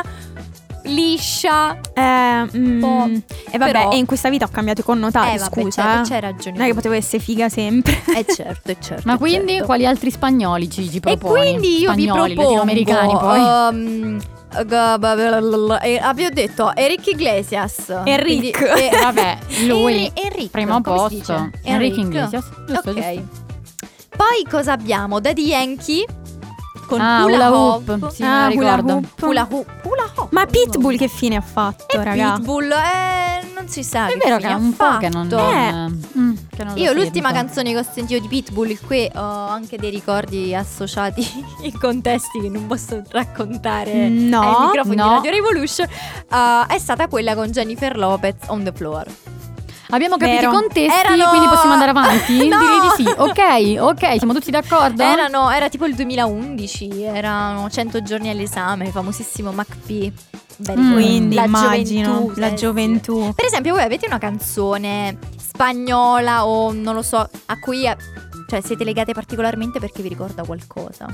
liscia. Eh, mm, Po'. e vabbè, Però- e in questa vita ho cambiato i connotati, Eh, vabbè, scusa. c'hai- eh. c'hai ragione. Non è che potevo essere figa sempre. Eh certo, è certo. Ma è quindi certo. quali altri spagnoli ci, ci E proponi? quindi io Spagnoli, vi propongo latinoamericani poi. um, g- blablabla, eh, abbiamo detto Enrique Iglesias. Enric. Quindi, eh, Vabbè, lui, Enri- Enric, primo come si posto. dice? Enrique Enric. Iglesias. Giusto, Ok. giusto. Poi cosa abbiamo? Daddy Yankee con Ah, Hula Hula Hoop. Hoop. Sì, Ah, me la Hula ricordo. Hoop. Hula Hoop. Hula Hoop. Ma Pitbull che fine ha fatto, E raga? Pitbull, eh, non si sa È che vero fine che è ha un po' che non... fatto. Eh. Mm. che non lo Io sento. l'ultima canzone che ho sentito di Pitbull, qui ho anche dei ricordi associati in contesti che non posso raccontare No, ai microfoni no. di Radio Revolution, uh, è stata quella con Jennifer Lopez, On the Floor. Abbiamo capito Vero. i contesti, Erano- quindi possiamo andare avanti? No! Direi di sì. Ok, ok, siamo tutti d'accordo? Erano, era tipo il duemilaundici, erano cento giorni all'esame, il famosissimo McP. Very Mm. good. Quindi La immagino gioventù, la eh, sì. gioventù. Per esempio, voi avete una canzone spagnola o non lo so, a cui eh, cioè, siete legate particolarmente perché vi ricorda qualcosa?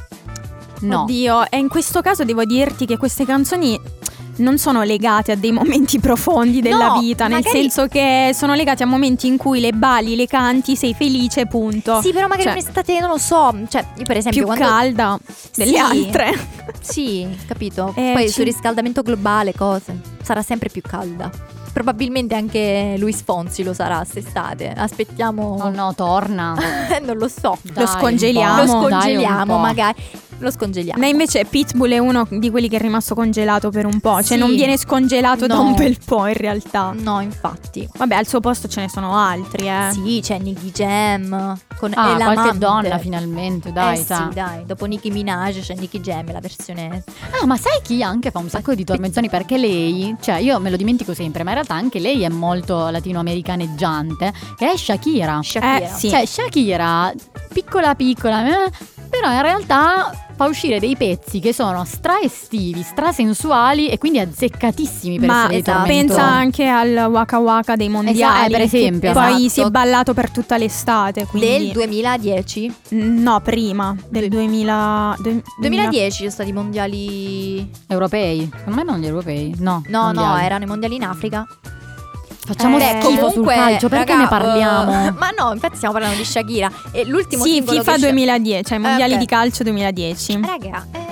No. Oddio, e in questo caso devo dirti che queste canzoni non sono legate a dei momenti profondi della No, vita, nel magari- senso che sono legate a momenti in cui le balli, le canti, sei felice, punto. Sì, però magari Cioè, un'estate, non lo so, cioè io per esempio più quando... calda delle Sì. altre. Sì, capito. Eh, Poi ci- sul riscaldamento globale, cose. Sarà sempre più calda. Probabilmente anche Luis Fonsi lo sarà quest'estate. Aspettiamo. Oh no, torna. non lo so. Dai, scongeliamo. un po', Lo dai, un scongeliamo, po'. magari. Lo scongeliamo. Ma invece Pitbull è uno di quelli che è rimasto congelato per un po', cioè Sì. non viene scongelato da No. un bel po' in realtà. No, infatti. Vabbè, al suo posto ce ne sono altri, eh. Sì, c'è Nicky Jam con Ah, Elamante. qualche donna finalmente, dai, eh sa. sì, dai. Dopo Nicki Minaj c'è Nicky Jam, la versione. Ah, ma sai chi anche fa un sacco di tormentoni? Perché lei, cioè io me lo dimentico sempre, ma in realtà anche lei è molto latinoamericaneggiante, che è Shakira. Shakira. Eh, sì. Cioè Shakira, piccola piccola, eh, però in realtà fa uscire dei pezzi che sono stra estivi, stra sensuali e quindi azzeccatissimi per Ma essere dei esatto. tormentoni. pensa anche al Waka Waka dei mondiali, eh, per esempio. che poi Esatto. si è ballato per tutta l'estate, quindi Del duemiladieci. no, prima del duemila du- duemiladieci ci sono stati i mondiali. Europei? Secondo me non gli europei. No, No, no, mondiali. erano i mondiali in Africa. Facciamo Eh, schifo sul calcio, perché ne raga, parliamo? eh, ma no, infatti stiamo parlando di Shakira. E l'ultimo Sì, singolo FIFA che c'è- duemiladieci, cioè i mondiali Eh, ok. di calcio duemiladieci. Raga, eh...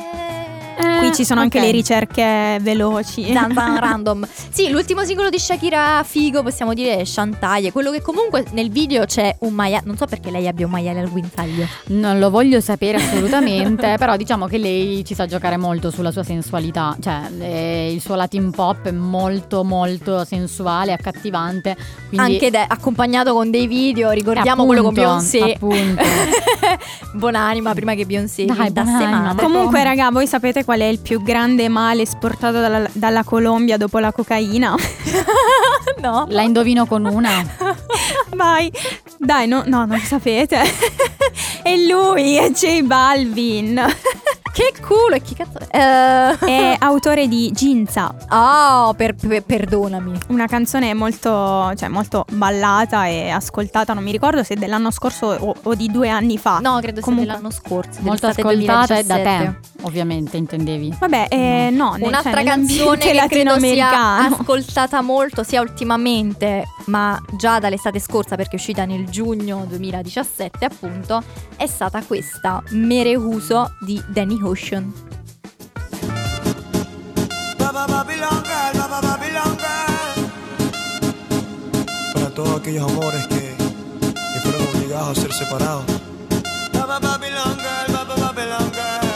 Qui ci sono anche ok. le ricerche veloci. Zan zan random. Sì, l'ultimo singolo di Shakira figo, possiamo dire, è Chantalle. Quello che comunque nel video c'è un maiale. Non so perché lei abbia un maiale al guinzaglio. Non lo voglio sapere assolutamente, però diciamo che lei ci sa giocare molto sulla sua sensualità, cioè eh, il suo Latin pop è molto molto sensuale, accattivante, quindi Anche de- accompagnato con dei video. Ricordiamo appunto, quello con Beyoncé. appunto. Buonanima prima che Beyoncé Dai, diventasse buonanima, madre. Comunque, raga, voi sapete qual è il più grande male esportato dalla, dalla Colombia dopo la cocaina? No. La indovino con una. Vai, dai, no, no, non lo sapete. È lui, è J Balvin. Che culo, e chi cazzo è? Eh, È autore di Ginza, Oh, per- per- perdonami. una canzone molto, cioè, molto ballata e ascoltata. Non mi ricordo se dell'anno scorso o, o di due anni fa. No, credo Comunque- sia dell'anno scorso. Molto dell'estate ascoltata e da te, duemiladiciassette. ovviamente, intendevi. Vabbè, eh, no, nel, Un'altra cioè, canzone nell'ambiente che credo sia latinoamericano. ascoltata molto sia ultimamente, ma già dall'estate scorsa perché è uscita nel giugno duemiladiciassette appunto, è stata questa Merehuso di Danny Ocean. Baba Babylon Girl, Baba Babylon Girl. Para todos aquellos amores que, que fueron obligados a ser separados. Baba Babylon Girl, Baba Babylon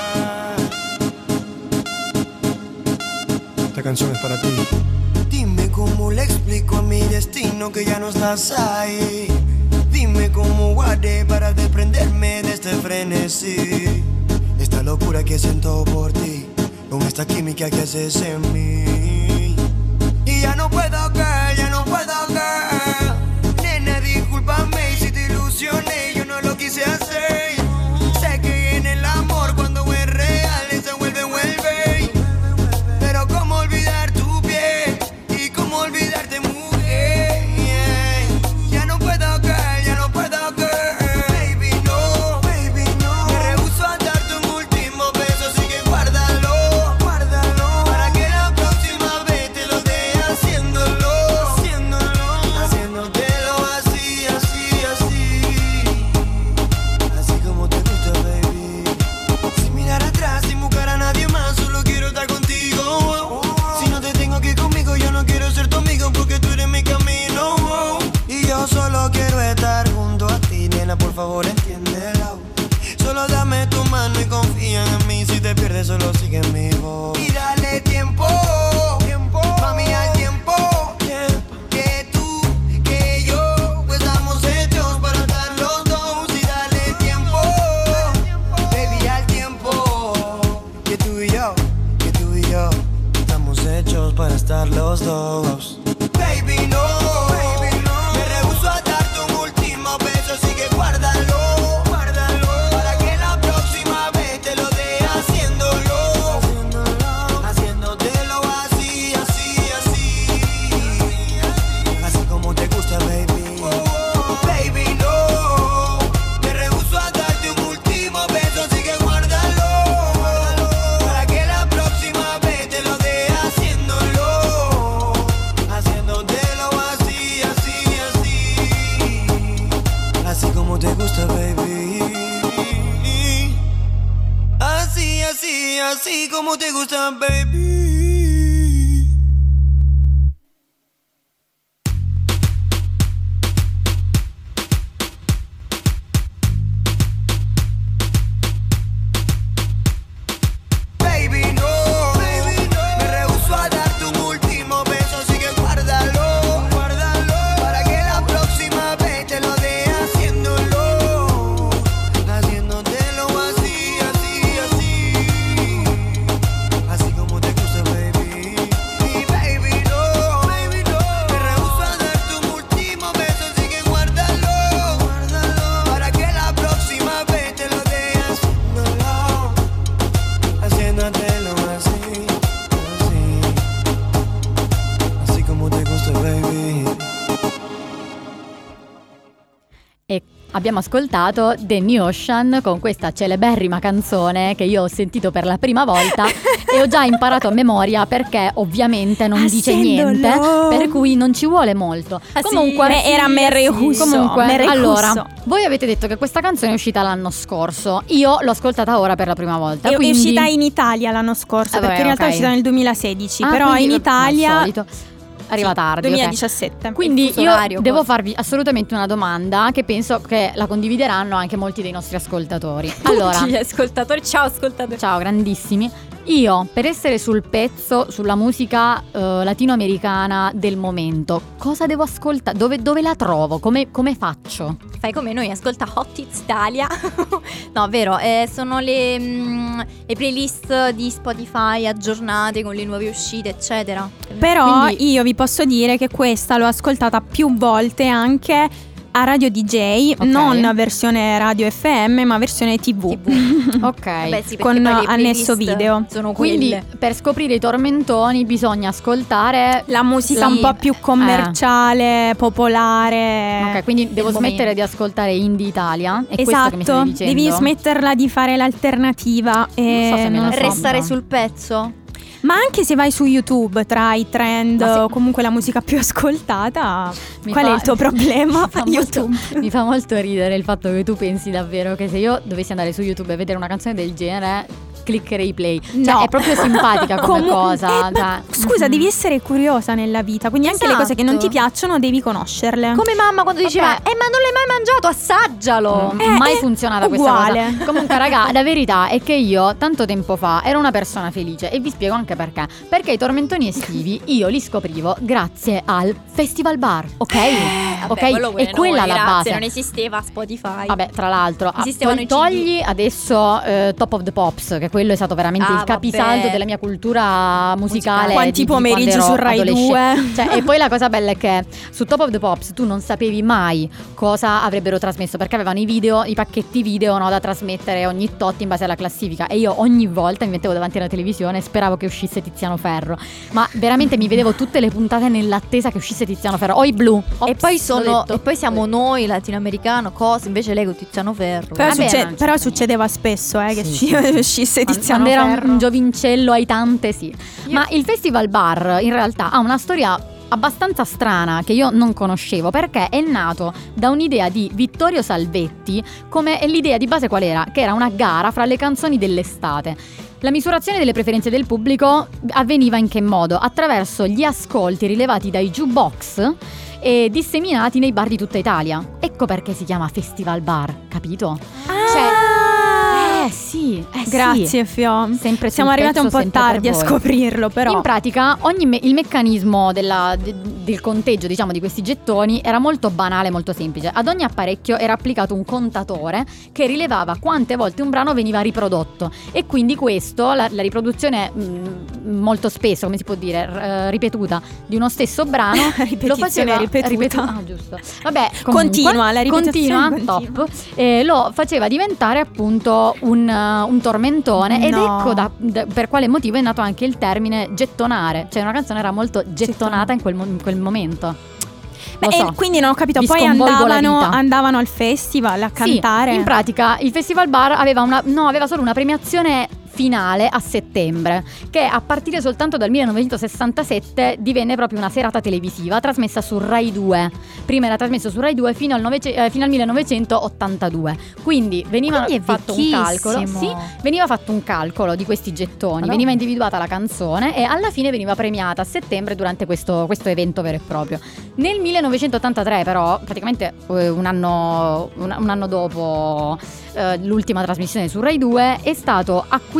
Girl. Esta canción es para ti. Dime cómo le explico a mi destino que ya no estás ahí. Dime cómo guardé para desprenderme de este frenesí. Esta locura que siento por ti, con esta química que haces en mí. Y ya no puedo, girl, ya no puedo, girl. Nena, discúlpame si te ilusioné, yo no lo quise hacer. Sé que en el amor cuando es real se vuelve, vuelve. Pero cómo olvidar tu piel y cómo olvidarte, mujer. Ya no puedo, girl, ya no puedo, girl. Baby, no, baby, no. Me rehuso a darte un último beso, así que guárdalo, guárdalo. Para que la próxima vez te lo dé haciéndolo, haciéndolo, haciéndotelo así, así, así. Así como te gusta, baby. Sin mirar atrás, sin buscar a nadie más, solo quiero estar contigo. Si no te tengo aquí conmigo, yo no quiero ser tu amigo porque tú eres mi camino. Y yo solo quiero estar junto a ti, nena, por favor entiéndelo. Solo dame tu mano y confía en mí. Si te pierdes, solo sigue mi voz. Y dale tiempo, tiempo, mami, al tiempo. Que tú, que yo, pues estamos hechos para los dos. Baby, no, baby, no. Me rehuso a darte un último beso, así que guárdalo, guárdalo, para que la próxima vez te lo dé haciéndolo, haciéndolo, haciéndotelo así, así, así, así como te gusta, baby. Oh, oh, baby, no. Me rehuso a darte un último beso, así que guárdalo, guárdalo, para que la próxima vez te lo dé haciéndolo, haciéndotelo así, así, así, así como te gusta, baby. Así, así, así como te gusta, baby. Baby, no, baby, no. Me rehuso a darte un último beso, así que guárdalo, guárdalo, para que la próxima vez te lo dé haciéndolo, haciéndotelo así, así, así, así como te gusta, baby. Y baby, no, baby, no. Me rehuso a darte un último beso, así que guárdalo, guárdalo, para que la próxima vez te lo dé haciéndolo, haciéndotelo así, así, así como te gusta, baby. E abbiamo ascoltato Danny Ocean con questa celeberrima canzone che io ho sentito per la prima volta e ho già imparato a memoria perché ovviamente non dice niente, Haciéndolo. per cui non ci vuole molto. Ah, sì? Comunque Beh, era sì, Merry sì. Husso. Comunque, Merry allora, Husso. voi avete detto che questa canzone è uscita l'anno scorso. Io l'ho ascoltata ora per la prima volta. È, è quindi... uscita in Italia l'anno scorso, Ah, perché vabbè, in realtà ok. è uscita nel duemilasedici, Ah, però quindi, in al Italia solito, arriva sì, tardi. ok. duemiladiciassette. Quindi fuso io orario, devo forse. farvi assolutamente una domanda che penso che la condivideranno anche molti dei nostri ascoltatori. Allora, Tutti gli ascoltatori, ciao ascoltatori. ciao grandissimi. Io, per essere sul pezzo sulla musica eh, latinoamericana del momento, cosa devo ascoltare? Dove, dove la trovo? Come, come faccio? Fai come noi, ascolta Hot Hits Italia. No, vero, eh, sono le, mm, le playlist di Spotify aggiornate con le nuove uscite, eccetera. Però Quindi- io vi posso dire che questa l'ho ascoltata più volte anche a Radio D J, Ok. non versione radio F M, ma versione T V. Ok. Vabbè, sì, perché con poi le annesso playlist video. sono Quindi quelle. per scoprire i tormentoni bisogna ascoltare. La musica Sì. un po' più commerciale, popolare. Ok, quindi devo Del smettere momento. di ascoltare Indie Italia. È questo che mi Esatto, stai dicendo? devi smetterla di fare l'alternativa e Non so se me la non so. so. Restare sul pezzo. Ma anche se vai su YouTube tra i trend Ma se- o comunque la musica più ascoltata, Mi qual fa- è il tuo problema? mi fa molto- YouTube. Mi fa molto ridere il fatto che tu pensi davvero che se io dovessi andare su YouTube e vedere una canzone del genere cliccherei play. Cioè, No. è proprio simpatica come Comu- cosa. eh, cioè, ma scusa, mhm. devi essere curiosa nella vita, quindi anche le cose che non ti Esatto. piacciono devi conoscerle. Come mamma quando diceva Vabbè. Eh ma non l'hai mai mangiato, assaggialo. Mm, Eh, mai è funzionata uguale. questa cosa. Comunque, raga, la verità è che io tanto tempo fa ero una persona felice e vi spiego anche perché. Perché i tormentoni estivi io li scoprivo grazie al Festival Bar, ok? Eh, Vabbè, ok? quello E quella noi, la grazie, base. non esisteva Spotify. Vabbè, tra l'altro, ah, Esistevano tol- i C D. togli adesso eh, Top of the Pops, che quello è stato veramente Ah, il capisaldo vabbè. della mia cultura musicale. Quanti di- di pomeriggi quando ero su Rai adolescente. due. Cioè, e poi la cosa bella è che su Top of the Pops tu non sapevi mai cosa avrebbero trasmesso, perché avevano i video, i pacchetti video, no, da trasmettere ogni tot in base alla classifica. E io ogni volta mi mettevo davanti alla televisione e speravo che uscisse Tiziano Ferro. Ma veramente mi vedevo tutte le puntate nell'attesa che uscisse Tiziano Ferro. O i blu. E Ops, poi, l'ho sono, detto. e poi siamo noi, latinoamericano, cosa, invece lei con Tiziano Ferro. Però, Vabbè, succe- non c'è però niente. succedeva spesso eh, che Sì, usci- sì. uscisse Quando- Tiziano quando era Ferro. un, un giovincello ai tante, sì. Ma il Festival Bar in realtà ha una storia abbastanza strana che io non conoscevo, perché è nato da un'idea di Vittorio Salvetti. Come e l'idea di base qual era? Che era una gara fra le canzoni dell'estate. La misurazione delle preferenze del pubblico avveniva in che modo? Attraverso gli ascolti rilevati dai jukebox e disseminati nei bar di tutta Italia. Ecco perché si chiama Festival Bar, capito? Cioè, eh sì, eh sì. Grazie Fio. Sempre Siamo sul arrivate un pezzo, po' sempre tardi a per voi. scoprirlo, però. In pratica ogni me- il meccanismo della, de- del conteggio, diciamo, di questi gettoni era molto banale, molto semplice. Ad ogni apparecchio era applicato un contatore che rilevava quante volte un brano veniva riprodotto, e quindi questo, la, la riproduzione mh, molto spesso, come si può dire, r- ripetuta di uno stesso brano lo faceva ripetuta. ripetu- ah, giusto. Vabbè, comunque, continua la ripetizione, continua, continua. top. Eh, lo faceva diventare appunto un, uh, un tormentone, ed No. ecco da, da- per quale motivo è nato anche il termine gettonare, cioè una canzone era molto gettonata in quel, mo- in quel momento. Lo Beh, so. e quindi non ho capito, Vi poi sconvolgo la andavano, vita. andavano al festival a cantare. Sì, in pratica il Festival Bar aveva una no, aveva solo una premiazione finale a settembre, che a partire soltanto dal millenovecentosessantasette divenne proprio una serata televisiva trasmessa su Rai due. Prima era trasmesso su Rai due fino al, novece- eh, fino al millenovecentottantadue. Quindi veniva Quindi è fatto un vecchissimo. calcolo, sì, veniva fatto un calcolo di questi gettoni, Madonna. veniva individuata la canzone e alla fine veniva premiata a settembre durante questo, questo evento vero e proprio. Nel millenovecentottantatré però, praticamente eh, un anno un, un anno dopo eh, l'ultima trasmissione su Rai due, è stato acquisito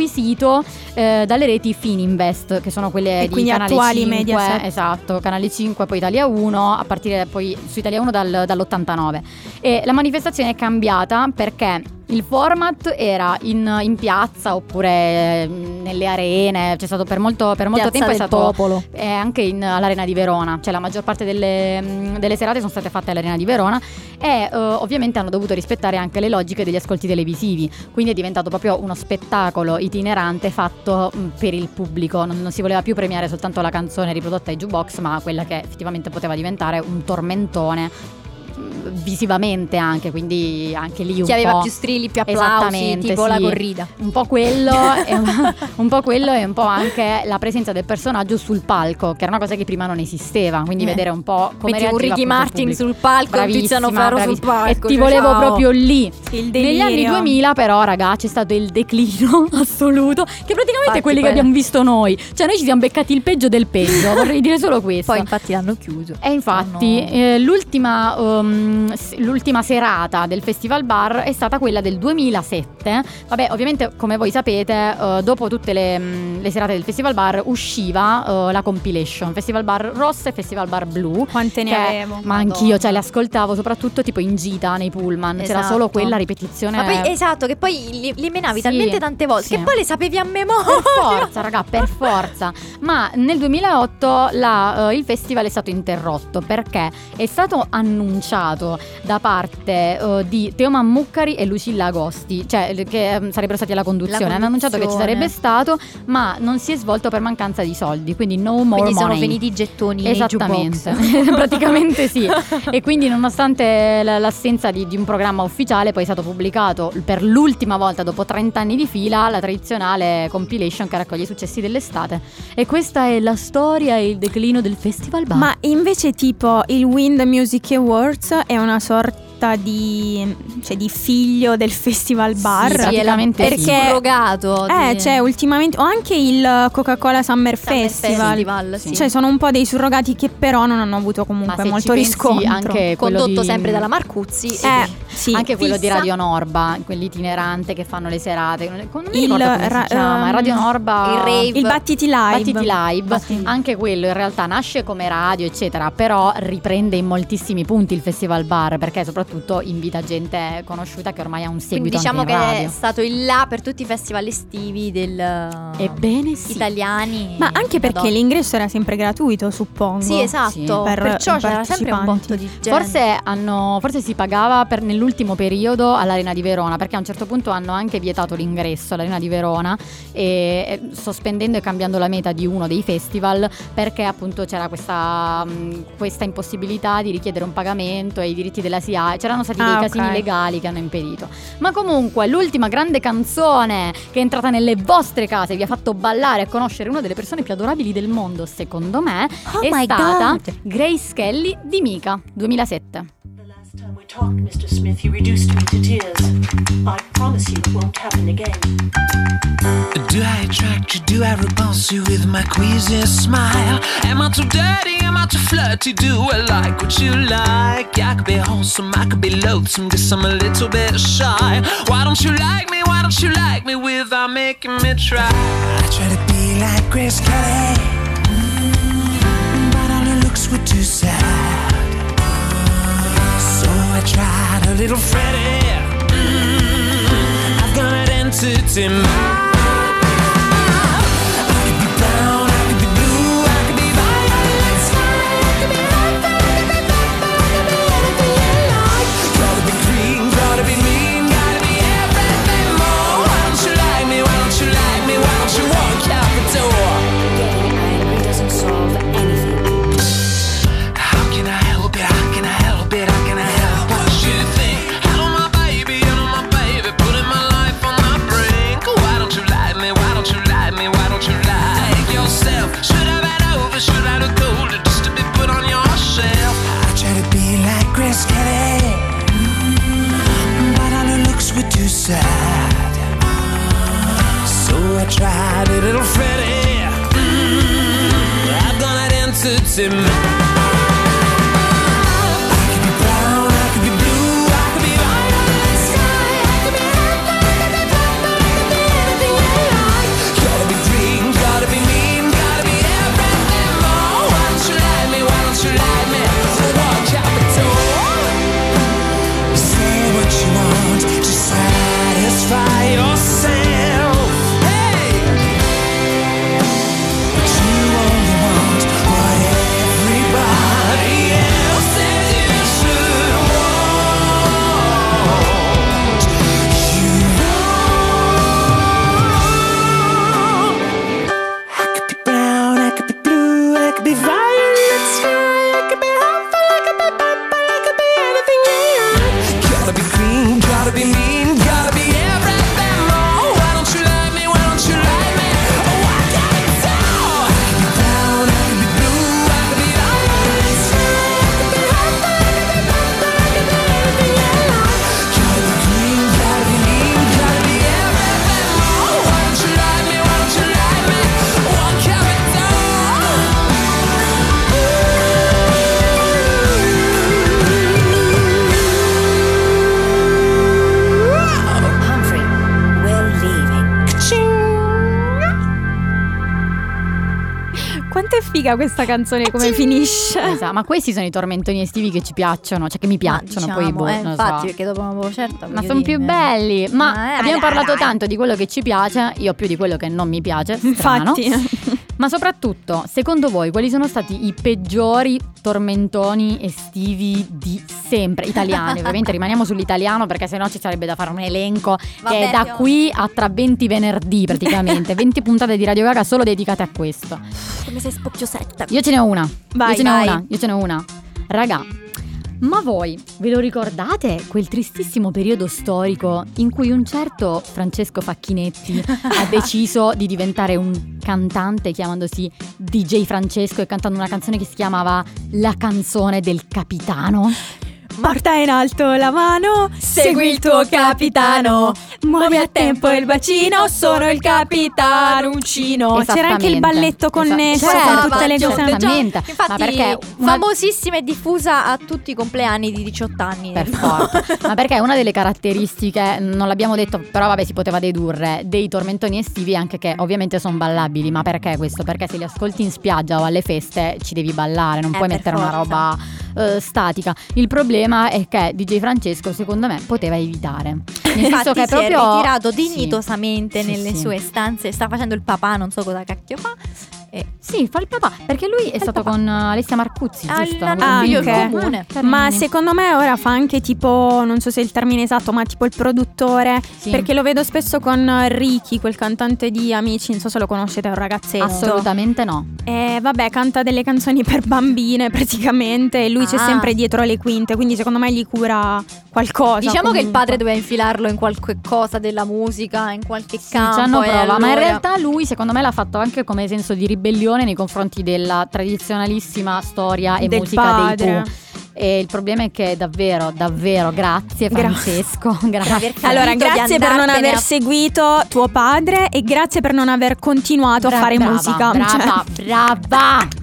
eh, dalle reti Fininvest, che sono quelle E di quindi Canale attuali cinque, Mediaset. esatto, Canale cinque, poi Italia uno, a partire poi su Italia uno dal, dall'ottantanove. E la manifestazione è cambiata perché il format era in, in piazza oppure nelle arene, c'è stato per molto, per molto Piazza tempo è del stato Popolo. eh, anche in, all'Arena di Verona, cioè la maggior parte delle, mh, delle serate sono state fatte all'Arena di Verona, e eh, ovviamente hanno dovuto rispettare anche le logiche degli ascolti televisivi, quindi è diventato proprio uno spettacolo itinerante fatto mh, per il pubblico. Non, non si voleva più premiare soltanto la canzone riprodotta ai jukebox, ma quella che effettivamente poteva diventare un tormentone visivamente anche, quindi anche lì un Chi aveva po' più strilli, più applausi, esattamente, tipo sì. la corrida. Un po' quello e un, un po' quello e un po' anche la presenza del personaggio sul palco, che era una cosa che prima non esisteva, quindi Eh. vedere un po' come Metti un reagiva Ricky appunto il Martin pubblico. sul palco, un Bravissima, Tiziano Ferro sul bravissima. palco. E ti Ciao, volevo ciao. proprio lì. Il Negli delirio. anni duemila però, raga, c'è stato il declino assoluto, che praticamente Infatti, è quelli poi- che abbiamo visto noi. Cioè noi ci siamo beccati il peggio del peggio, vorrei dire solo questo. Poi infatti l'hanno chiuso. E infatti Hanno- eh, l'ultima, um, s- l'ultima serata del Festival Bar è stata quella del duemilasette. Vabbè, ovviamente come voi sapete, eh, dopo tutte le, mh, le serate del Festival Bar usciva eh, la compilation Festival Bar rossa e Festival Bar blu. Quante ne che- avevo. Ma anch'io, cioè le ascoltavo soprattutto tipo in gita nei pullman. C'era Esatto. solo quella ripetizione. Ma poi esatto, che poi li, li menavi Sì, talmente tante volte sì. che poi le sapevi a memoria. Per forza, raga, per forza. Ma nel duemilaotto la, eh, il festival è stato interrotto perché è stato annunciato da parte eh, di Teo Mammucari e Lucilla Agosti, cioè che eh, sarebbero stati alla conduzione. La Hanno annunciato che ci conduzione. sarebbe stato, ma non si è svolto per mancanza di soldi, quindi no more Quindi sono money. finiti i gettoni nei Esattamente, jukebox. praticamente sì. E quindi nonostante l- l'assenza di, di un programma ufficiale, poi è stato pubblicato per l'ultima volta dopo trenta anni di fila la tradizionale compilation che raccoglie i successi dell'estate. E questa è la storia e il declino del Festival Bar. Ma invece tipo il Wind Music Awards è una sorta di, cioè, di figlio del Festival Bar. Sì, praticamente Perché sì. Perché surrogato Eh, di- cioè ultimamente, o anche il Coca-Cola Summer, Summer Festival, Festival, sì. Cioè sono un po' dei surrogati che però non hanno avuto Ma comunque se molto ci pensi, riscontro. anche quello condotto di- sempre dalla Marcuzzi. Eh, sì. Anche quello di fissa. Radio Norba, quell'itinerante che fanno le serate. Non mi Il ricordo come ra- si chiama. ehm, Radio Norba. il rave. Il Battiti Live. Battiti Live, Battiti. anche quello in realtà nasce come radio eccetera, però riprende in moltissimi punti il Festival Bar, perché soprattutto invita gente conosciuta che ormai ha un Quindi seguito diciamo anche che in è radio. stato il là per tutti i festival estivi del Ebbene sì. italiani. Ma anche perché Madonna. l'ingresso era sempre gratuito, suppongo. Sì, esatto. Sì. Per Perciò i c'era sempre un partecipanti. botto di gente. Forse, hanno, forse si pagava per, nell'ultimo periodo all'Arena di Verona, perché a un certo punto hanno anche vietato l'ingresso all'Arena di Verona, e, e sospendendo e cambiando la meta di uno dei festival, perché appunto c'era questa, mh, questa impossibilità di richiedere un pagamento e i diritti della S I A E. C'erano stati Ah, dei ok. casini legali che hanno impedito. Ma comunque l'ultima grande canzone che è entrata nelle vostre case e vi ha fatto ballare e conoscere una delle persone più adorabili del mondo, secondo me, Oh è my stata God. Grace Kelly di Mika, duemilasette. The last time we talked, Mister Smith, you reduced me to tears. I promise you it won't happen again. Do I attract you? Do I repulse you with my queasy smile? Am I too dirty? Am I too flirty? Do I like what you like? I could be wholesome, I could be loathsome, guess I'm a little bit shy. Why don't you like me? Why don't you like me without making me try? I try to be like Grace Kelly, mm, but all her looks were too sad. So I tried a little Freddie. Mm, I've got an entity mind. Sad. So I tried a little Freddie. Mm, I've got an entity mind. Quanto è figa questa canzone, come finisce. Esatto, ma questi sono i tormentoni estivi che ci piacciono, cioè che mi piacciono, ma, poi diciamo, boh, eh, non infatti, so. perché dopo una po' certa Ma sono più belli. Ma eh, abbiamo dai, parlato dai. tanto di quello che ci piace, io più di quello che non mi piace. Strano. Infatti. Ma soprattutto, secondo voi, quali sono stati i peggiori tormentoni estivi di sempre? Italiani, ovviamente rimaniamo sull'italiano perché sennò ci sarebbe da fare un elenco. Vabbè, che è da qui a tra venti venerdì praticamente. venti puntate di Radio Gaga solo dedicate a questo. Come sei spocchiosetta. Io ce n'ho una. Vai, io ce n'ho vai. una. Io ce n'ho una. Raga, ma voi ve lo ricordate quel tristissimo periodo storico in cui un certo Francesco Facchinetti ha deciso di diventare un cantante chiamandosi D J Francesco e cantando una canzone che si chiamava La canzone del capitano? Porta in alto la mano, segui il tuo capitano, muovi a tempo il bacino, sono il capitanuncino. C'era anche il balletto connesso Esatto. con tutte le cose. Esattamente. Infatti, ma perché una... famosissima e diffusa a tutti i compleanni di diciotto anni. Per forza. Ma perché una delle caratteristiche, non l'abbiamo detto, però vabbè si poteva dedurre, dei tormentoni estivi anche che ovviamente sono ballabili. Ma perché questo? Perché se li ascolti in spiaggia o alle feste ci devi ballare, non eh, puoi mettere forza. una roba uh, statica. Il problema è che D J Francesco secondo me poteva evitare. Nel Infatti senso che si proprio è ritirato dignitosamente sì, nelle sì, sue stanze. Sta facendo il papà, non so cosa cacchio fa. E... Sì, fa il papà, perché lui è il stato papà. con Alessia Marcuzzi, Ah, giusto? il Ah, figlio anche. in comune. Eh, Ma Termini. secondo me ora fa anche tipo, non so se è il termine esatto, ma tipo il produttore. Sì. Perché lo vedo spesso con Ricky, quel cantante di Amici, non so se lo conoscete, è un ragazzetto. Assolutamente no. E vabbè, canta delle canzoni per bambine praticamente e lui c'è Ah. sempre dietro le quinte, quindi secondo me gli cura qualcosa. Diciamo che il comunque. padre doveva infilarlo in qualche cosa della musica, in qualche Sì, campo. ci hanno e prova, allora... ma in realtà lui secondo me l'ha fatto anche come senso di ribellione nei confronti della tradizionalissima storia e Del musica padre. dei Pooh. E il problema è che davvero, davvero, grazie Francesco, grazie. Allora, di grazie per non andartene aver a- seguito tuo padre e grazie per non aver continuato Bra- a fare brava, musica. Brava, Cioè- brava.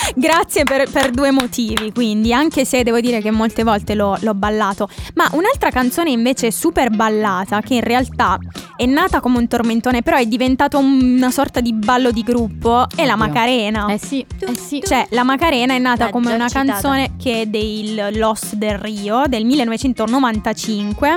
Grazie per, per due motivi, quindi, anche se devo dire che molte volte l'ho, l'ho ballato. Ma un'altra canzone invece super ballata, che in realtà è nata come un tormentone, però è diventato una sorta di ballo di gruppo, è la Macarena. Eh sì, eh sì. Cioè, la Macarena è nata L'ha come già una citata. canzone che è del Los del Rio del millenovecentonovantacinque,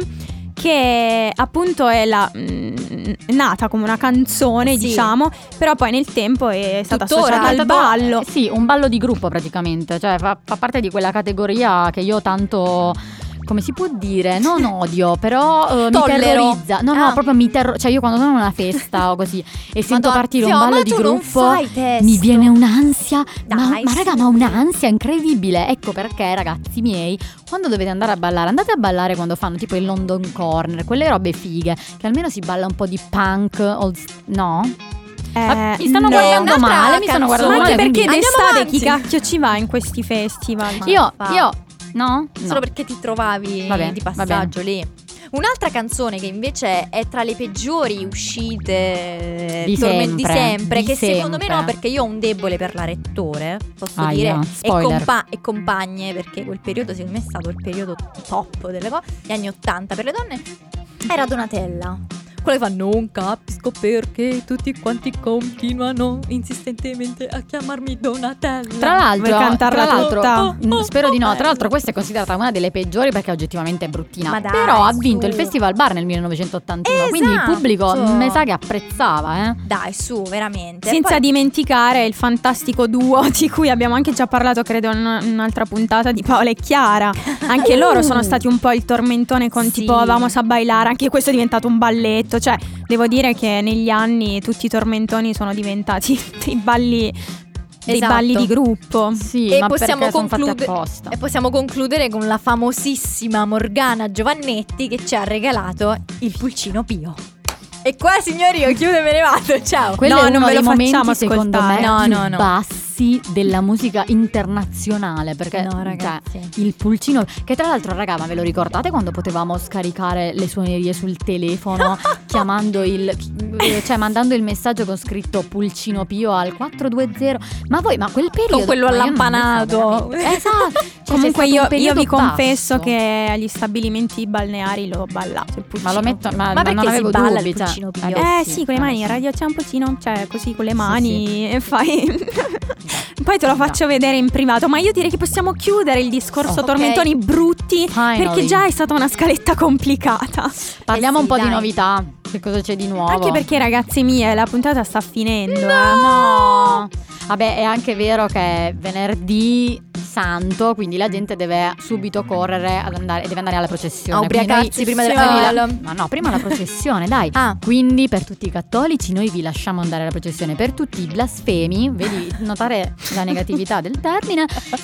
che appunto è la mh, nata come una canzone, Sì. diciamo, però poi nel tempo è stata Tuttora. associata al ballo. Eh, sì, un ballo di gruppo praticamente, cioè fa, fa parte di quella categoria che io tanto, come si può dire, non odio, però eh, mi Tollero. terrorizza. No, no, Ah. proprio mi terrorizza. Cioè io quando sono in una festa o così e sento Madonna, partire un zio, ballo ma di tu non gruppo, fai testo. mi viene un'ansia. Ma, Dai, ma su. raga, ma un'ansia incredibile. Ecco perché, ragazzi miei, quando dovete andare a ballare, andate a ballare quando fanno tipo il London Corner, quelle robe fighe, che almeno si balla un po' di punk, old, no? Ah, mi stanno no. guardando Un'altra male, mi stanno canzone. guardando Ma male. anche perché quindi- Andiamo d'estate avanti. chi cacchio ci va in questi festival? Io, fa. io, no? Solo No. perché ti trovavi Vabbè, di va passaggio lì. Un'altra canzone che invece è tra le peggiori uscite Di tormen- di sempre, sempre, di che secondo me sempre. no, perché io ho un debole per la Rettore, posso Aia, dire, e, spoiler. compa- e compagne, perché quel periodo secondo me è stato il periodo top delle cose, gli anni ottanta per le donne, era Donatella. Quella che fa non capisco perché tutti quanti continuano insistentemente a chiamarmi Donatella. Tra l'altro, Vuoi cantarla tra l'altro, tutta? mm, spero di no. Tra l'altro, questa è considerata una delle peggiori perché oggettivamente è bruttina. Ma dai, Però ha vinto su. il Festival Bar nel millenovecentottantuno. Quindi il pubblico Esatto. mi sa che apprezzava, eh. Dai, su, veramente. Senza Poi- dimenticare il fantastico duo di cui abbiamo anche già parlato, credo, in una- in un'altra puntata, di Paola e Chiara. Anche loro sono stati un po' il tormentone con Sì. tipo vamos a bailare. Anche questo è diventato un balletto. Cioè, devo dire che negli anni tutti i tormentoni sono diventati dei balli, dei Esatto. balli di gruppo. Sì, E ma possiamo, perché sono fatti conclude- apposta. e possiamo concludere con la famosissima Morgana Giovannetti che ci ha regalato il pulcino Pio. E qua, signori, io chiudo e me ne vado. Ciao. Quello No, è non uno ve dei lo facciamo momenti secondo me ascoltare. No, più no, no. bassi della musica internazionale, perché No, cioè, ragazzi. il pulcino, che tra l'altro, raga, ma ve lo ricordate quando potevamo scaricare le suonerie sul telefono chiamando il cioè mandando il messaggio con scritto Pulcino Pio al quattro due zero? Ma voi, ma quel periodo Con quello ma io non lo so, allampanato. veramente. Esatto. Cioè, Comunque c'è stato io, un periodo io vi confesso basso. che agli stabilimenti balneari l'ho ballato il pulcino. Ma lo metto, ma, Ma ma perché non si avevo balla il dubbi, cioè, Pulcino Pio? Eh beh, sì, con le mani, vabbè, sì. radio c'è un pochino, cioè così con le Sì, mani e fai... Poi te lo faccio vedere in privato, ma io direi che possiamo chiudere il discorso Ok. tormentoni brutti, Finally. perché già è stata una scaletta complicata. Parliamo Eh un sì, po' di dai. novità. Che cosa c'è di nuovo? Anche perché ragazzi mie, la puntata sta finendo. eh. No! Vabbè, è anche vero che è venerdì santo, quindi la gente deve subito correre ad andare, deve andare alla processione. A ubriacarsi Quindi prima noi- della- noi vi la- del- Ma no, prima la processione, dai. Ah. Quindi per tutti i cattolici noi vi lasciamo andare alla processione. Per tutti i blasfemi, vedi notare la negatività del termine,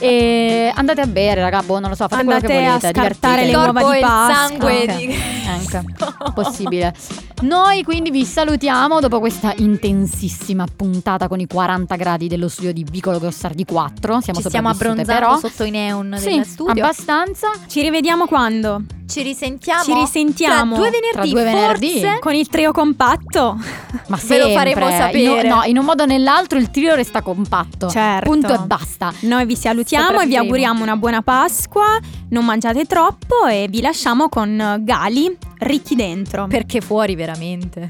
e andate a bere, raga, boh, non lo so, fate Andate quello che volete, a scartare divertitevi. le Il uova corpo di e il Pasqua. sangue Anche, di... anche possibile. Noi quindi vi salutiamo dopo questa intensissima puntata con i quaranta gradi dello studio di Vicolo Grossardi quattro. Siamo Ci stiamo sopravvissute, abbronzando però sotto i neon sì, del studio. abbastanza. Ci rivediamo quando? Ci risentiamo. Ci risentiamo. tra due venerdì. Tra due venerdì. Forse. Con il trio compatto? Ma Ve lo sempre. faremo sapere. In, no, in un modo o nell'altro il trio resta compatto. Certo. Punto e basta. Noi vi salutiamo e vi Sopravvivremo. auguriamo una buona Pasqua, non mangiate troppo e vi lasciamo con Gali ricchi dentro. Perché fuori veramente.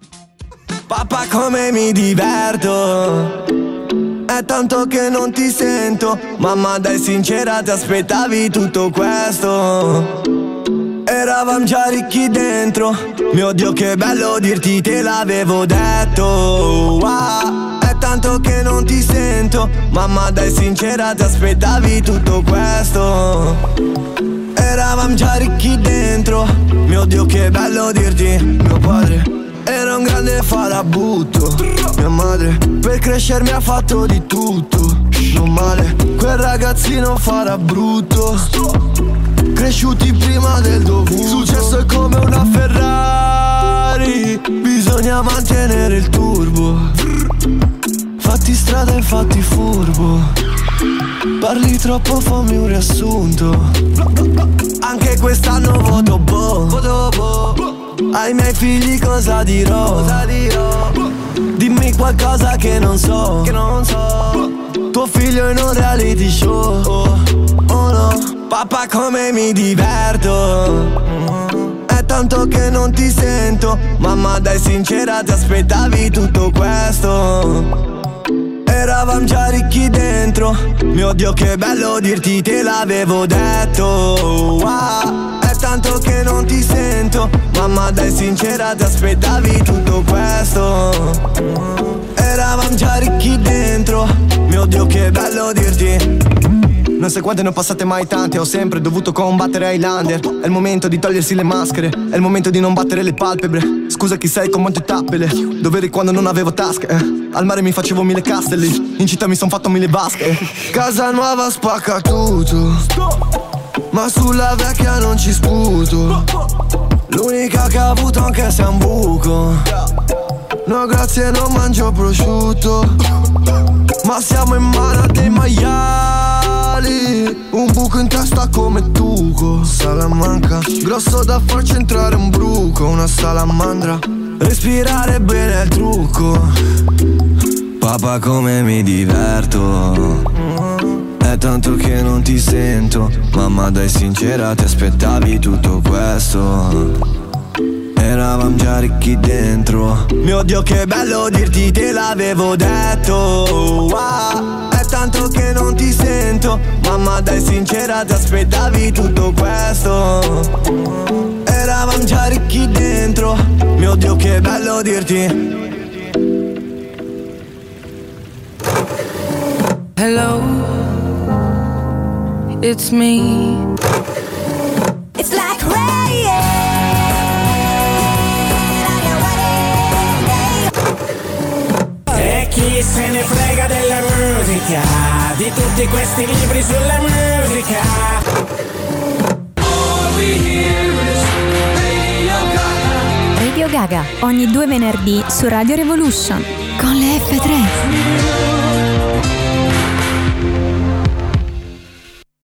Papà, come mi diverto, è tanto che non ti sento. Mamma, dai, sincera, ti aspettavi tutto questo? Eravamo già ricchi dentro. Mio Dio, che bello dirti, te l'avevo detto. Wow, è tanto che non ti sento. Mamma, dai, sincera, ti aspettavi tutto questo? Eravamo già ricchi dentro. Mio Dio, che bello dirti. Mio padre era un grande farabutto. Mia madre per crescermi ha fatto di tutto. Non male, quel ragazzino farà brutto. Cresciuti prima del dovuto. Successo è come una Ferrari, bisogna mantenere il turbo. Fatti strada e fatti furbo. Parli troppo, fammi un riassunto. Anche quest'anno voto boh, voto boh. Ai miei figli cosa dirò? Cosa dirò? Dimmi qualcosa che non so, che non so. Tu tuo figlio in un reality show. Oh, oh no, papà come mi diverto. È tanto che non ti sento. Mamma dai sincera, ti aspettavi tutto questo? Eravamo già ricchi dentro. Mio Dio che bello dirti, te l'avevo detto. Wow, è tanto che non ti sento. Mamma dai sincera, ti aspettavi tutto questo? Eravamo già ricchi dentro. Mio Dio che bello dirti. Non sai quante ne ho passate mai tante. Ho sempre dovuto combattere Highlander. È il momento di togliersi le maschere. È il momento di non battere le palpebre. Scusa chi sei con molte tappele. Dove eri quando non avevo tasche, eh? Al mare mi facevo mille castelli. In città mi son fatto mille vasche. Casa nuova spacca tutto, ma sulla vecchia non ci sputo. L'unica che ha avuto anche se è un buco. No grazie non mangio prosciutto, ma siamo in mano a dei maiali. Un buco in testa come Tuco. Salamanca, grosso da farci entrare un bruco. Una salamandra, respirare bene è il trucco. Papà come mi diverto. È tanto che non ti sento. Mamma dai sincera, ti aspettavi tutto questo? Eravamo già ricchi dentro. Mio Dio che bello dirti, te l'avevo detto. Wow, è tanto che non ti sento. Mamma dai sincera, ti aspettavi tutto questo? Eravamo già ricchi dentro. Mio Dio che bello dirti. Hello, it's me. It's like rain on your wedding day. E chi se ne frega della musica, di tutti questi libri sulla musica. Radio Gaga, ogni due venerdì su Radio Revolution con le F tre.